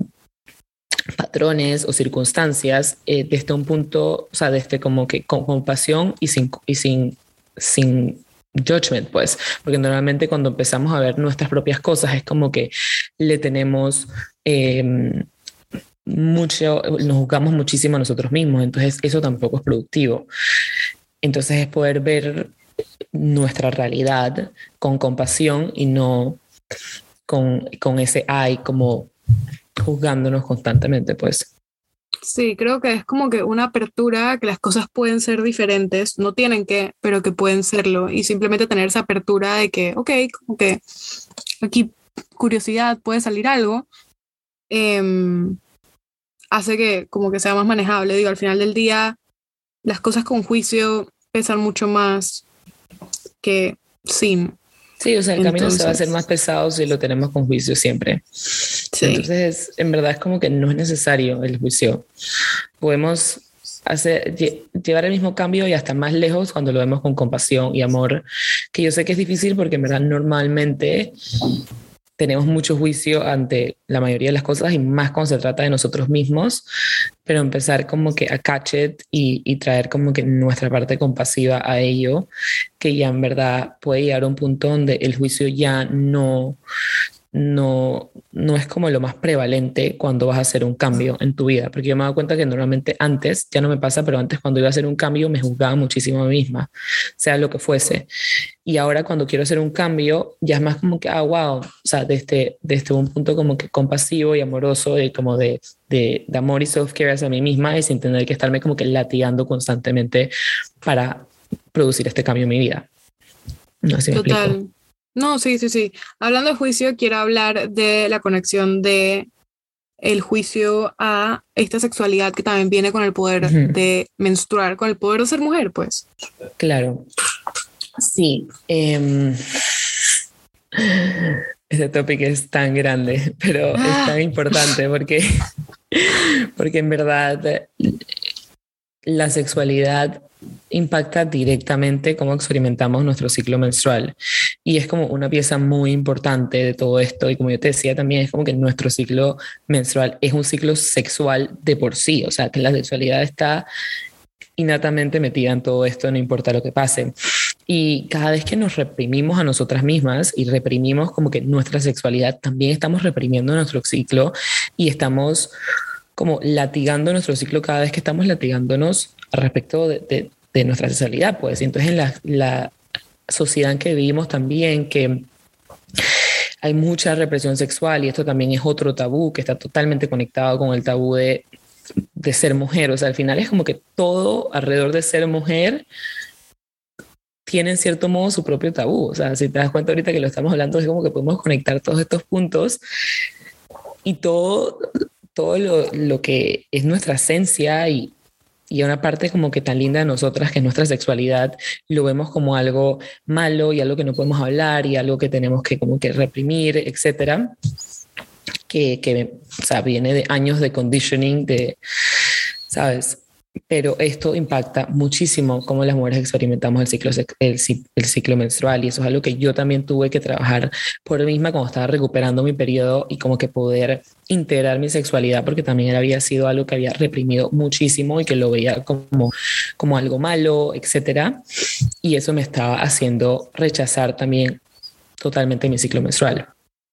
patrones o circunstancias eh, desde un punto, o sea, desde como que con compasión y sin, y sin, sin judgment, pues, porque normalmente cuando empezamos a ver nuestras propias cosas es como que le tenemos eh, mucho, nos juzgamos muchísimo a nosotros mismos, entonces eso tampoco es productivo. Entonces es poder ver nuestra realidad con compasión y no con, con ese ay como juzgándonos constantemente, pues. Sí, creo que es como que una apertura, que las cosas pueden ser diferentes, no tienen que, pero que pueden serlo, y simplemente tener esa apertura de que, ok, como que aquí curiosidad, puede salir algo, eh, hace que como que sea más manejable. Digo, al final del día, las cosas con juicio pesan mucho más que sin. Sí, o sea, el Entonces, camino se va a hacer más pesado si lo tenemos con juicio siempre. Sí. Entonces, en verdad es como que no es necesario el juicio. Podemos hacer, llevar el mismo cambio y hasta más lejos cuando lo vemos con compasión y amor, que yo sé que es difícil porque en verdad normalmente tenemos mucho juicio ante la mayoría de las cosas y más cuando se trata de nosotros mismos, pero empezar como que a catch it y, y traer como que nuestra parte compasiva a ello, que ya en verdad puede llegar a un punto donde el juicio ya no, no, no es como lo más prevalente cuando vas a hacer un cambio en tu vida, porque yo me he dado cuenta que normalmente antes, ya no me pasa, pero antes cuando iba a hacer un cambio me juzgaba muchísimo a mí misma, sea lo que fuese. Y ahora cuando quiero hacer un cambio, ya es más como que, ah, wow, o sea, desde, desde un punto como que compasivo y amoroso, y como de, de, de amor y self-care hacia mí misma, y sin tener que estarme como que latigando constantemente para producir este cambio en mi vida. No sé si me Total. explico. No, sí, sí, sí. Hablando de juicio, quiero hablar de la conexión de el juicio a esta sexualidad que también viene con el poder uh-huh. de menstruar, con el poder de ser mujer, pues. Claro. Sí. Eh, este tópico es tan grande, pero ah. es tan importante porque, porque en verdad la sexualidad impacta directamente cómo experimentamos nuestro ciclo menstrual y es como una pieza muy importante de todo esto. Y como yo te decía también, es como que nuestro ciclo menstrual es un ciclo sexual de por sí, o sea que la sexualidad está innatamente metida en todo esto, no importa lo que pase. Y cada vez que nos reprimimos a nosotras mismas y reprimimos como que nuestra sexualidad, también estamos reprimiendo nuestro ciclo y estamos como latigando nuestro ciclo cada vez que estamos latigándonos respecto de, de, de nuestra sexualidad. Pues entonces en la, la sociedad en que vivimos también, que hay mucha represión sexual y esto también es otro tabú que está totalmente conectado con el tabú de, de ser mujer. O sea, al final es como que todo alrededor de ser mujer tiene en cierto modo su propio tabú. O sea, si te das cuenta ahorita que lo estamos hablando, es como que podemos conectar todos estos puntos y todo, todo lo, lo que es nuestra esencia y, y una parte como que tan linda de nosotras, que es nuestra sexualidad, lo vemos como algo malo y algo que no podemos hablar y algo que tenemos que como que reprimir, etcétera. Que, que o sea, viene de años de conditioning, de, ¿sabes? Pero esto impacta muchísimo cómo las mujeres experimentamos el ciclo, el, el ciclo menstrual, y eso es algo que yo también tuve que trabajar por mí misma cuando estaba recuperando mi periodo y como que poder integrar mi sexualidad, porque también había sido algo que había reprimido muchísimo y que lo veía como, como algo malo, etcétera, y eso me estaba haciendo rechazar también totalmente mi ciclo menstrual.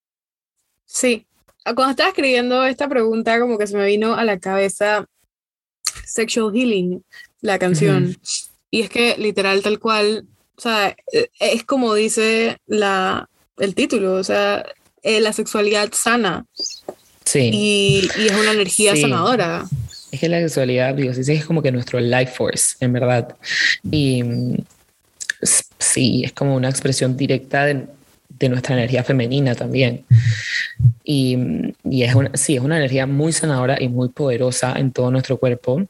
Sí, cuando estaba escribiendo esta pregunta como que se me vino a la cabeza Sexual Healing, la canción. Uh-huh. Y es que literal tal cual, o sea, es como dice la, el título, o sea, eh, la sexualidad sana. Sí. Y, y es una energía sí. sanadora. Es que la sexualidad, digo, sí, es como que nuestro life force, en verdad. Y sí, es como una expresión directa de, de nuestra energía femenina también. Y, y es una, sí, es una energía muy sanadora y muy poderosa en todo nuestro cuerpo.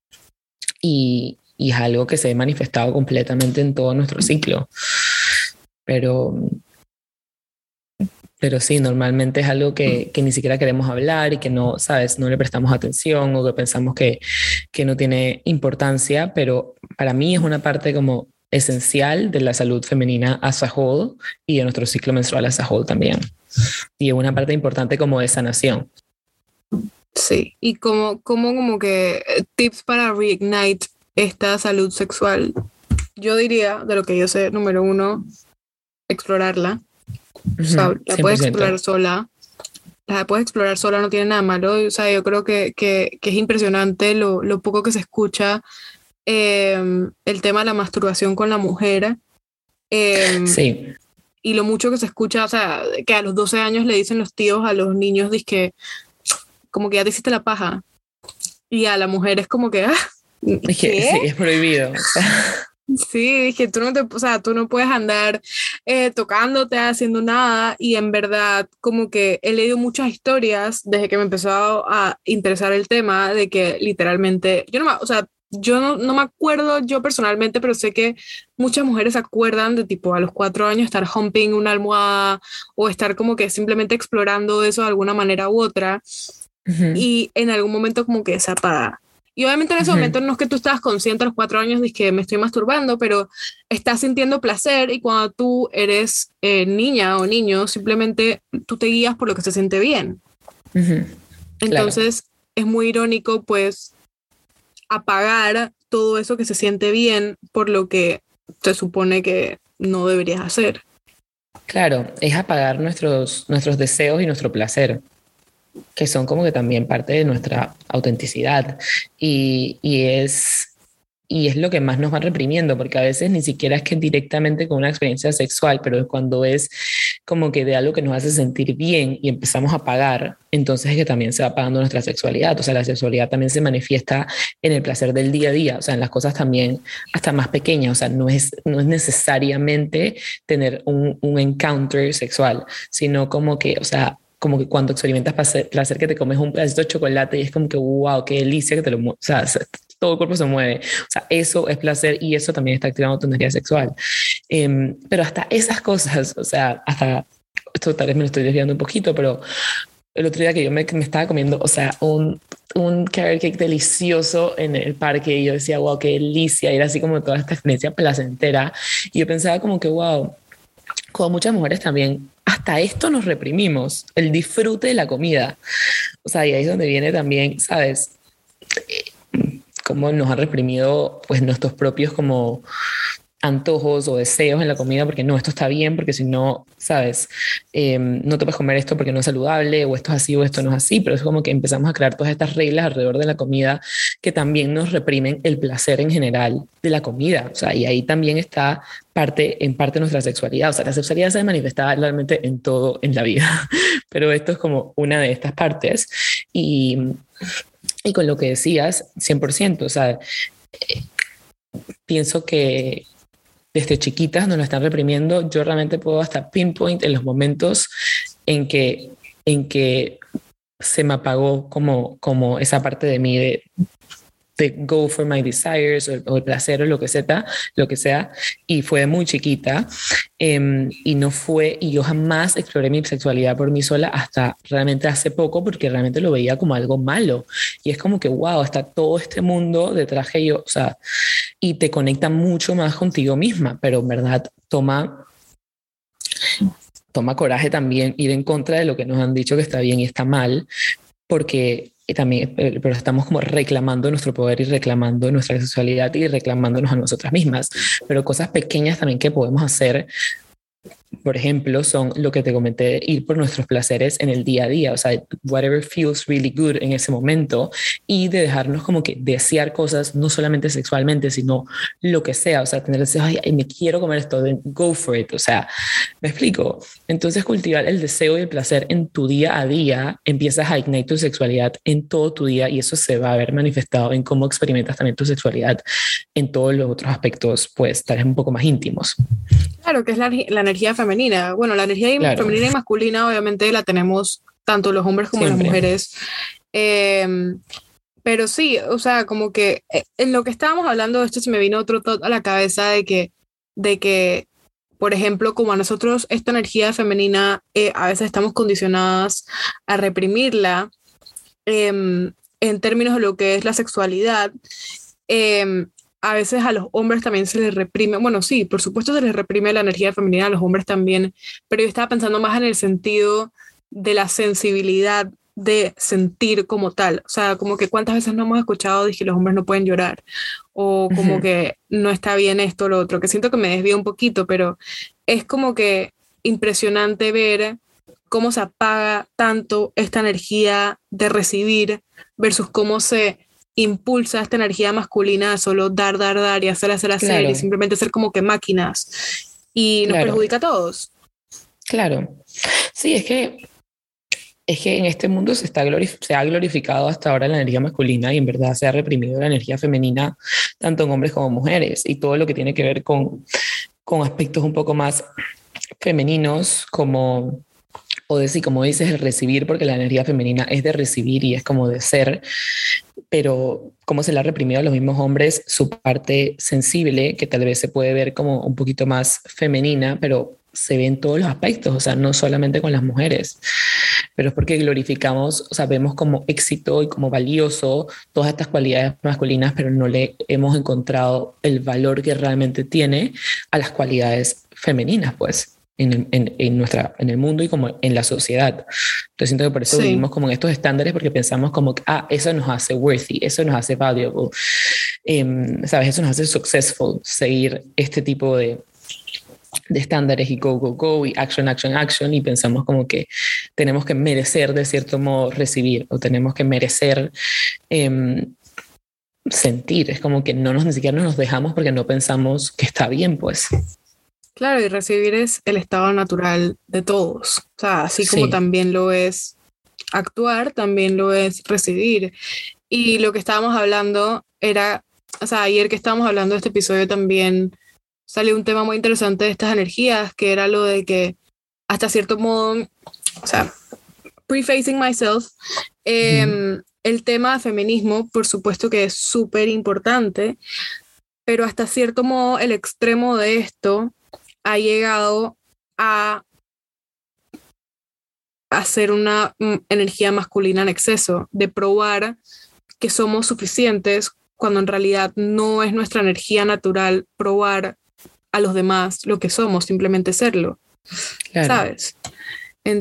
Y, y es algo que se ve manifestado completamente en todo nuestro ciclo. Pero, pero sí, normalmente es algo que, que ni siquiera queremos hablar y que no, ¿sabes? No le prestamos atención o que pensamos que, que no tiene importancia, pero para mí es una parte como esencial de la salud femenina as a whole y de nuestro ciclo menstrual as a whole también. Y es una parte importante como de sanación. Sí, y como, como, como que tips para reignite esta salud sexual. Yo diría, de lo que yo sé, número uno, explorarla. Uh-huh, o sea, la cien por ciento. Puedes explorar sola. La puedes explorar sola, no tiene nada malo. O sea, yo creo que, que, que es impresionante lo, lo poco que se escucha eh, el tema de la masturbación con la mujer. Eh, sí. Y lo mucho que se escucha, o sea, que a los doce años le dicen los tíos a los niños, dizque, como que ya te hiciste la paja. Y a la mujer es como que, ah, es que sí, es prohibido. Sí, dije, tú no te, o sea, tú no puedes andar eh, tocándote, haciendo nada. Y en verdad, como que he leído muchas historias desde que me empezó a interesar el tema de que literalmente, yo no me, o sea, yo no, no me acuerdo yo personalmente, pero sé que muchas mujeres se acuerdan de tipo a los cuatro años estar humping una almohada o estar como que simplemente explorando eso de alguna manera u otra. Uh-huh. Y en algún momento como que se apaga. Y obviamente en ese uh-huh. momento no es que tú estabas consciente a los cuatro años de que me estoy masturbando, pero estás sintiendo placer y cuando tú eres eh, niña o niño, simplemente tú te guías por lo que se siente bien. Uh-huh. Entonces claro. Es muy irónico pues apagar todo eso que se siente bien por lo que se supone que no deberías hacer. Claro, es apagar nuestros, nuestros deseos y nuestro placer, que son como que también parte de nuestra autenticidad y, y, es, y es lo que más nos va reprimiendo, porque a veces ni siquiera es que directamente con una experiencia sexual, pero cuando es como que de algo que nos hace sentir bien y empezamos a apagar, entonces es que también se va apagando nuestra sexualidad. O sea, la sexualidad también se manifiesta en el placer del día a día, o sea, en las cosas también hasta más pequeñas. O sea, no es, no es necesariamente tener un, un encounter sexual, sino como que, o sea, como que cuando experimentas placer, placer que te comes un pedacito de chocolate y es como que wow, qué delicia que te lo mueves, o sea, todo el cuerpo se mueve, o sea, eso es placer y eso también está activando tu energía sexual. Eh, pero hasta esas cosas, o sea, hasta, esto tal vez me lo estoy desviando un poquito, pero el otro día que yo me, me estaba comiendo, o sea, un, un carrot cake delicioso en el parque y yo decía, wow, qué delicia, y era así como toda esta experiencia placentera y yo pensaba como que wow, como muchas mujeres también, hasta esto nos reprimimos, el disfrute de la comida. O sea, y ahí es donde viene también, ¿sabes? Cómo nos han reprimido pues nuestros propios como antojos o deseos en la comida porque no, esto está bien, porque si no, sabes, eh, no te puedes comer esto porque no es saludable, o esto es así o esto no es así, pero es como que empezamos a crear todas estas reglas alrededor de la comida que también nos reprimen el placer en general de la comida, o sea, y ahí también está parte, en parte nuestra sexualidad, o sea, la sexualidad se manifesta realmente en todo en la vida, pero esto es como una de estas partes, y, y con lo que decías, cien por ciento, o sea, eh, pienso que desde chiquitas nos lo están reprimiendo. Yo realmente puedo hasta pinpoint en los momentos en que, en que se me apagó como, como esa parte de mí de, de go for my desires o el, o el placer o lo que sea, lo que sea, y fue muy chiquita, eh, y no fue, y yo jamás exploré mi sexualidad por mí sola hasta realmente hace poco, porque realmente lo veía como algo malo, y es como que wow, está todo este mundo detrás de yo, o sea, y te conecta mucho más contigo misma, pero en verdad toma toma coraje también ir en contra de lo que nos han dicho que está bien y está mal, porque también, pero estamos como reclamando nuestro poder y reclamando nuestra sexualidad y reclamándonos a nosotras mismas, pero cosas pequeñas también que podemos hacer, por ejemplo, son lo que te comenté, ir por nuestros placeres en el día a día, o sea, whatever feels really good en ese momento, y de dejarnos como que desear cosas, no solamente sexualmente, sino lo que sea, o sea, tener deseo, ay, ay, me quiero comer esto, go for it, o sea, me explico. Entonces, cultivar el deseo y el placer en tu día a día, empiezas a ignite tu sexualidad en todo tu día, y eso se va a ver manifestado en cómo experimentas también tu sexualidad en todos los otros aspectos, pues, tal vez un poco más íntimos. Claro, que es la, la energía femenina. Bueno, la energía claro. femenina y masculina obviamente la tenemos tanto los hombres como Siempre. las mujeres. Eh, pero sí, o sea, como que en lo que estábamos hablando de esto se me vino otro thought a la cabeza de que, de que, por ejemplo, como a nosotros esta energía femenina eh, a veces estamos condicionadas a reprimirla eh, en términos de lo que es la sexualidad. Eh, A veces a los hombres también se les reprime, bueno, sí, por supuesto se les reprime la energía femenina a los hombres también, pero yo estaba pensando más en el sentido de la sensibilidad de sentir como tal, o sea, como que cuántas veces no hemos escuchado de que los hombres no pueden llorar, o como uh-huh. que no está bien esto o lo otro, que siento que me desvío un poquito, pero es como que impresionante ver cómo se apaga tanto esta energía de recibir versus cómo se impulsa esta energía masculina a solo dar, dar, dar y hacer, hacer, hacer claro. y simplemente ser como que máquinas y nos claro. perjudica a todos. Claro. Sí, es que es que en este mundo se, está glorif- se ha glorificado hasta ahora la energía masculina y en verdad se ha reprimido la energía femenina tanto en hombres como mujeres, y todo lo que tiene que ver con, con aspectos un poco más femeninos como... o decir, como dices, el recibir, porque la energía femenina es de recibir y es como de ser, pero cómo se le ha reprimido a los mismos hombres su parte sensible, que tal vez se puede ver como un poquito más femenina, pero se ve en todos los aspectos, o sea, no solamente con las mujeres, pero es porque glorificamos, o sea, vemos como éxito y como valioso todas estas cualidades masculinas, pero no le hemos encontrado el valor que realmente tiene a las cualidades femeninas, pues. En el, en, en, nuestra, en el mundo y como en la sociedad. Entonces siento que por eso sí. vivimos como en estos estándares, porque pensamos como que, ah, eso nos hace worthy, eso nos hace valuable, eh, ¿sabes? Eso nos hace successful, seguir este tipo de, de estándares y go, go, go y action, action, action, y pensamos como que tenemos que merecer de cierto modo recibir, o tenemos que merecer eh, sentir. Es como que no nos, ni siquiera nos dejamos porque no pensamos que está bien, pues. Claro, y recibir es el estado natural de todos. O sea, así como sí. también lo es actuar, también lo es recibir. Y lo que estábamos hablando era, o sea, ayer que estábamos hablando de este episodio también salió un tema muy interesante de estas energías, que era lo de que hasta cierto modo, o sea, prefacing myself, eh, mm. el tema de feminismo, por supuesto que es súper importante, pero hasta cierto modo el extremo de esto ha llegado a hacer una energía masculina en exceso, de probar que somos suficientes cuando en realidad no es nuestra energía natural probar a los demás lo que somos, simplemente serlo, claro. ¿sabes?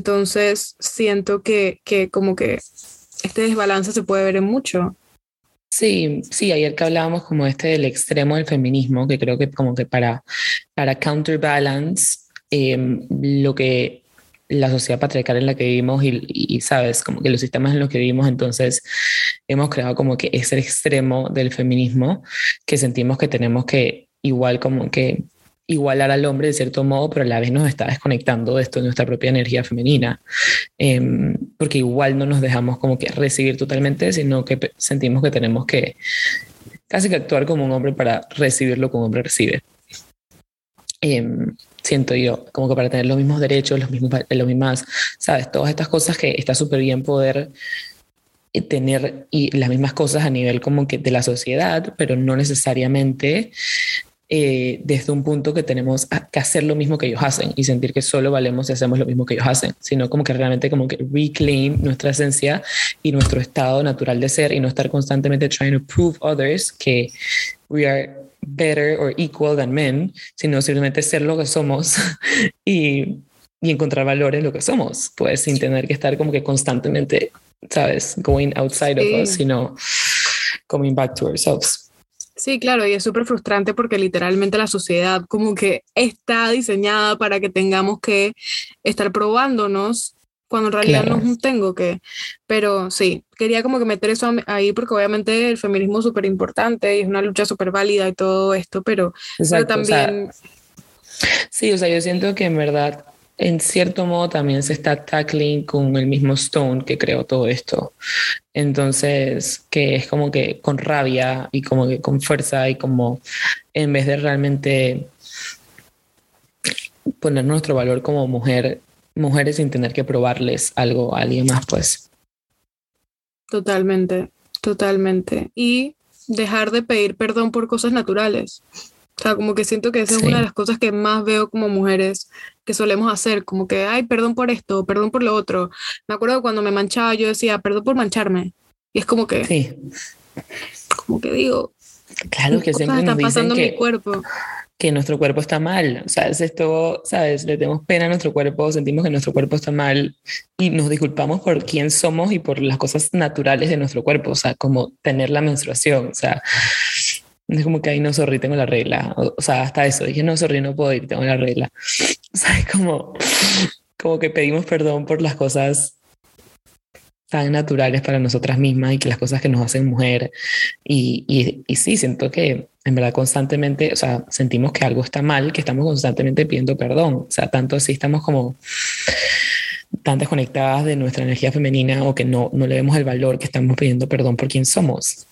Entonces siento que, que como que este desbalance se puede ver en mucho. Sí, sí, ayer que hablábamos como este del extremo del feminismo, que creo que como que para, para counterbalance eh, lo que la sociedad patriarcal en la que vivimos y, y, sabes, como que los sistemas en los que vivimos, entonces hemos creado como que ese extremo del feminismo que sentimos que tenemos que igual como que igualar al hombre de cierto modo, pero a la vez nos está desconectando de esto, de nuestra propia energía femenina, eh, porque igual no nos dejamos como que recibir totalmente, sino que sentimos que tenemos que casi que actuar como un hombre para recibir lo que un hombre recibe. Eh, siento yo, como que para tener los mismos derechos, los mismos, los mismas, sabes, todas estas cosas que está súper bien poder tener y las mismas cosas a nivel como que de la sociedad, pero no necesariamente Eh, desde un punto que tenemos que hacer lo mismo que ellos hacen y sentir que solo valemos si hacemos lo mismo que ellos hacen, sino como que realmente como que reclaim nuestra esencia y nuestro estado natural de ser y no estar constantemente trying to prove others que we are better or equal than men, sino simplemente ser lo que somos y, y encontrar valor en lo que somos, pues sin tener que estar como que constantemente, sabes, going outside Sí. of us, sino coming back to ourselves. Sí, claro, y es súper frustrante porque literalmente la sociedad como que está diseñada para que tengamos que estar probándonos cuando en realidad Claro. no tengo que. Pero sí, quería como que meter eso ahí porque obviamente el feminismo es súper importante y es una lucha súper válida y todo esto, pero, pero también... O sea, sí, o sea, yo siento que en verdad, en cierto modo también se está tackling con el mismo Stone que creó todo esto. Entonces, que es como que con rabia y como que con fuerza y como en vez de realmente poner nuestro valor como mujer, mujeres sin tener que probarles algo a alguien más, pues. Totalmente, totalmente. Y dejar de pedir perdón por cosas naturales. O sea, como que siento que esa sí. es una de las cosas que más veo como mujeres que solemos hacer, como que, ay, perdón por esto, perdón por lo otro. Me acuerdo cuando me manchaba, yo decía, perdón por mancharme. Y es como que, sí. como que digo, claro que siempre nos dicen pasando que, mi cuerpo. que nuestro cuerpo está mal. O sea, es esto, ¿sabes? Le tenemos pena a nuestro cuerpo, sentimos que nuestro cuerpo está mal y nos disculpamos por quién somos y por las cosas naturales de nuestro cuerpo. O sea, como tener la menstruación, o sea... Es como que ahí no, sorry, tengo la regla. O, o sea, hasta eso. Dije, no, sorry, no puedo ir, tengo la regla. O sea, es como, como que pedimos perdón por las cosas tan naturales para nosotras mismas y que las cosas que nos hacen mujer. Y, y, y sí, siento que en verdad constantemente, o sea, sentimos que algo está mal, que estamos constantemente pidiendo perdón. O sea, tanto así estamos como tan desconectadas de nuestra energía femenina o que no, no le vemos el valor que estamos pidiendo perdón por quién somos.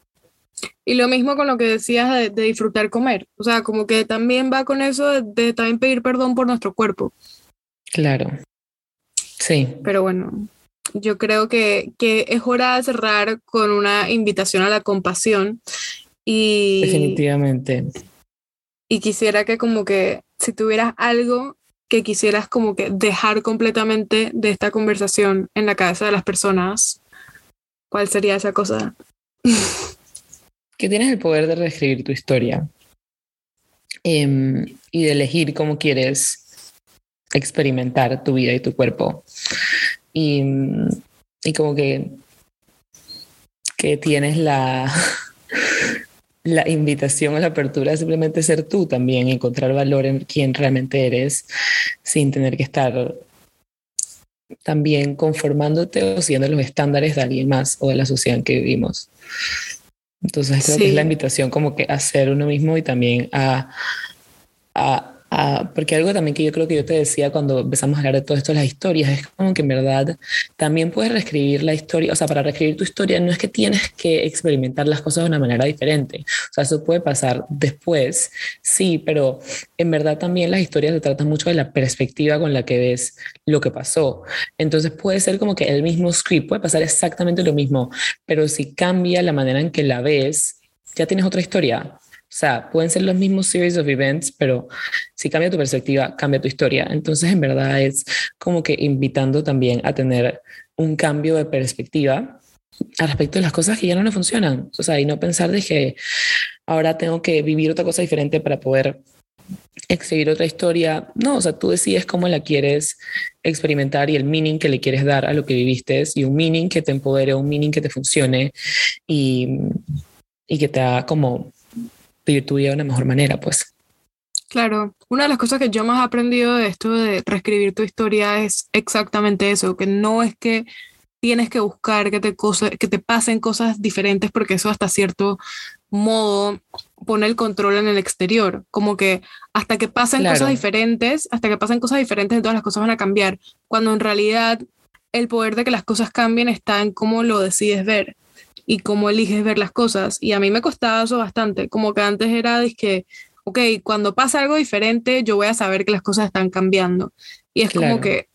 Y lo mismo con lo que decías de, de disfrutar comer. O sea, como que también va con eso de, de también pedir perdón por nuestro cuerpo. Claro. Sí. Pero bueno, yo creo que, que es hora de cerrar con una invitación a la compasión. Y, definitivamente. Y quisiera que como que si tuvieras algo que quisieras como que dejar completamente de esta conversación en la cabeza de las personas, ¿cuál sería esa cosa? Que tienes el poder de reescribir tu historia eh, y de elegir cómo quieres experimentar tu vida y tu cuerpo. Y, y como que, que tienes la, la invitación a la apertura de simplemente ser tú también, encontrar valor en quién realmente eres sin tener que estar también conformándote o siguiendo los estándares de alguien más o de la sociedad en que vivimos. Entonces creo sí. que es la invitación como que a ser uno mismo y también a, a, a... Porque algo también que yo creo que yo te decía cuando empezamos a hablar de todo esto de las historias, es como que en verdad también puedes reescribir la historia. O sea, para reescribir tu historia no es que tienes que experimentar las cosas de una manera diferente. O sea, eso puede pasar después, sí, pero en verdad también las historias se tratan mucho de la perspectiva con la que ves lo que pasó. Entonces puede ser como que el mismo script, puede pasar exactamente lo mismo, pero si cambia la manera en que la ves, ya tienes otra historia. O sea, pueden ser los mismos series of events, pero si cambia tu perspectiva, cambia tu historia. Entonces, en verdad es como que invitando también a tener un cambio de perspectiva al respecto de las cosas que ya no le funcionan. O sea, y no pensar de que ahora tengo que vivir otra cosa diferente para poder escribir otra historia. No, o sea, tú decides cómo la quieres experimentar y el meaning que le quieres dar a lo que viviste, y un meaning que te empodere, un meaning que te funcione y, y que te haga como vivir tu vida de una mejor manera, pues. Claro, una de las cosas que yo más he aprendido de esto de reescribir tu historia es exactamente eso, que no es que tienes que buscar que te, cosa, que te pasen cosas diferentes, porque eso hasta cierto modo pone el control en el exterior, como que hasta que pasen Claro. cosas diferentes, hasta que pasen cosas diferentes, todas las cosas van a cambiar, cuando en realidad el poder de que las cosas cambien está en cómo lo decides ver y cómo eliges ver las cosas. Y a mí me costaba eso bastante, como que antes era de que ok, cuando pasa algo diferente, yo voy a saber que las cosas están cambiando. Y es Claro. como que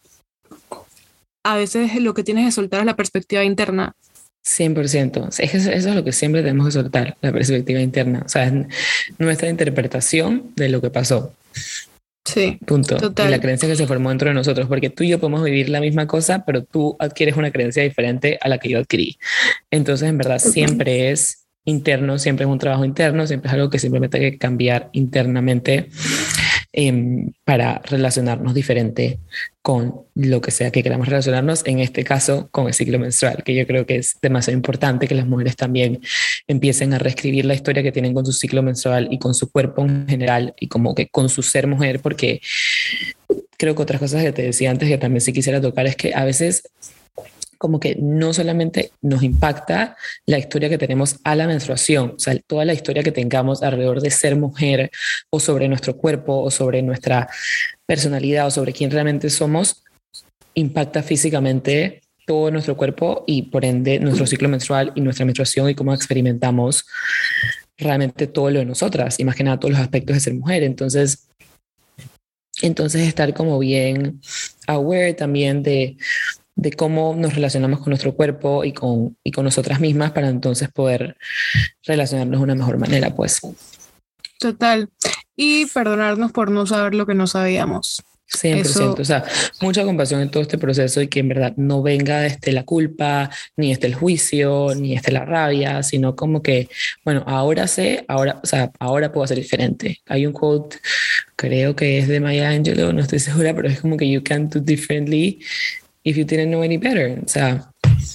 a veces lo que tienes que soltar es la perspectiva interna. cien por ciento. Es que eso, eso es lo que siempre tenemos que soltar, la perspectiva interna. O sea, es nuestra interpretación de lo que pasó. Sí. Punto. Total. Y la creencia que se formó dentro de nosotros, porque tú y yo podemos vivir la misma cosa, pero tú adquieres una creencia diferente a la que yo adquirí. Entonces, en verdad, siempre es interno, siempre es un trabajo interno, siempre es algo que simplemente hay que cambiar internamente eh, para relacionarnos diferente con lo que sea que queramos relacionarnos, en este caso con el ciclo menstrual, que yo creo que es demasiado importante que las mujeres también empiecen a reescribir la historia que tienen con su ciclo menstrual y con su cuerpo en general y como que con su ser mujer, porque creo que otras cosas que te decía antes que también sí quisiera tocar es que a veces como que no solamente nos impacta la historia que tenemos a la menstruación, o sea, toda la historia que tengamos alrededor de ser mujer o sobre nuestro cuerpo o sobre nuestra personalidad o sobre quién realmente somos, impacta físicamente todo nuestro cuerpo y por ende nuestro ciclo menstrual y nuestra menstruación y cómo experimentamos realmente todo lo de nosotras y más que nada todos los aspectos de ser mujer. Entonces, entonces estar como bien aware también de de cómo nos relacionamos con nuestro cuerpo y con, y con nosotras mismas para entonces poder relacionarnos de una mejor manera, pues. Total. Y perdonarnos por no saber lo que no sabíamos. cien por ciento. Eso... O sea, mucha compasión en todo este proceso y que en verdad no venga desde la culpa, ni desde el juicio, ni desde la rabia, sino como que, bueno, ahora sé, ahora, o sea, ahora puedo ser diferente. Hay un quote, creo que es de Maya Angelou, no estoy segura, pero es como que you can do differently if you didn't know any better. O sea,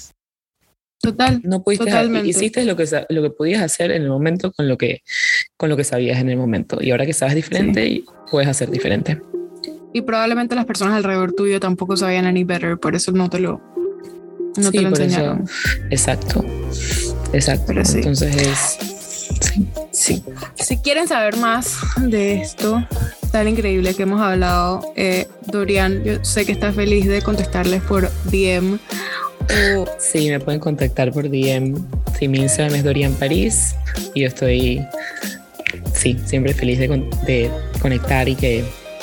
total, no pudiste, totalmente. Hiciste lo que, lo que podías hacer en el momento con lo que, con lo que sabías en el momento. Y ahora que sabes diferente, sí, puedes hacer diferente. Y probablemente las personas alrededor tuyo tampoco sabían any better, por eso no te lo, no sí, te lo por enseñaron. Eso, exacto, exacto. Pero sí. Entonces es... Sí. Sí. Si quieren saber más de esto tan increíble que hemos hablado, eh, Dorian, yo sé que estás feliz de contestarles por D M. O... Sí, me pueden contactar por D M. Sí, mi Instagram es Dorian París y yo estoy, sí, siempre feliz de, de conectar y que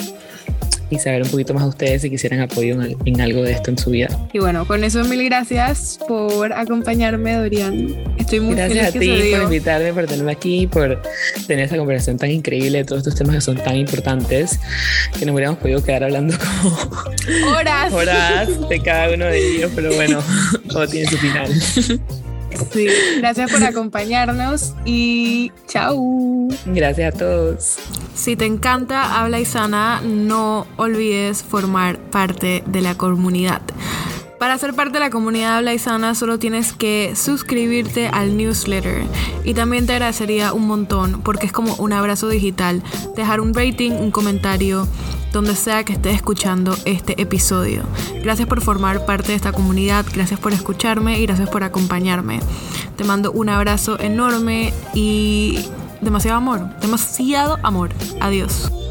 y saber un poquito más de ustedes si quisieran apoyo en, en algo de esto en su vida. Y bueno, con eso mil gracias por acompañarme, Dorian. Estoy muy gracias feliz a ti que por invitarme, por tenerme aquí, por tener esta conversación tan increíble de todos estos temas que son tan importantes, que nos hubiéramos podido quedar hablando como horas, horas de cada uno de ellos, pero bueno, todo tiene su final. Sí, gracias por acompañarnos y chao. Gracias a todos. Si te encanta Habla y Sana, no olvides formar parte de la comunidad. Para ser parte de la comunidad Habla y Sana solo tienes que suscribirte al newsletter y también te agradecería un montón porque es como un abrazo digital, dejar un rating, un comentario donde sea que estés escuchando este episodio. Gracias por formar parte de esta comunidad, gracias por escucharme y gracias por acompañarme. Te mando un abrazo enorme y demasiado amor, demasiado amor. Adiós.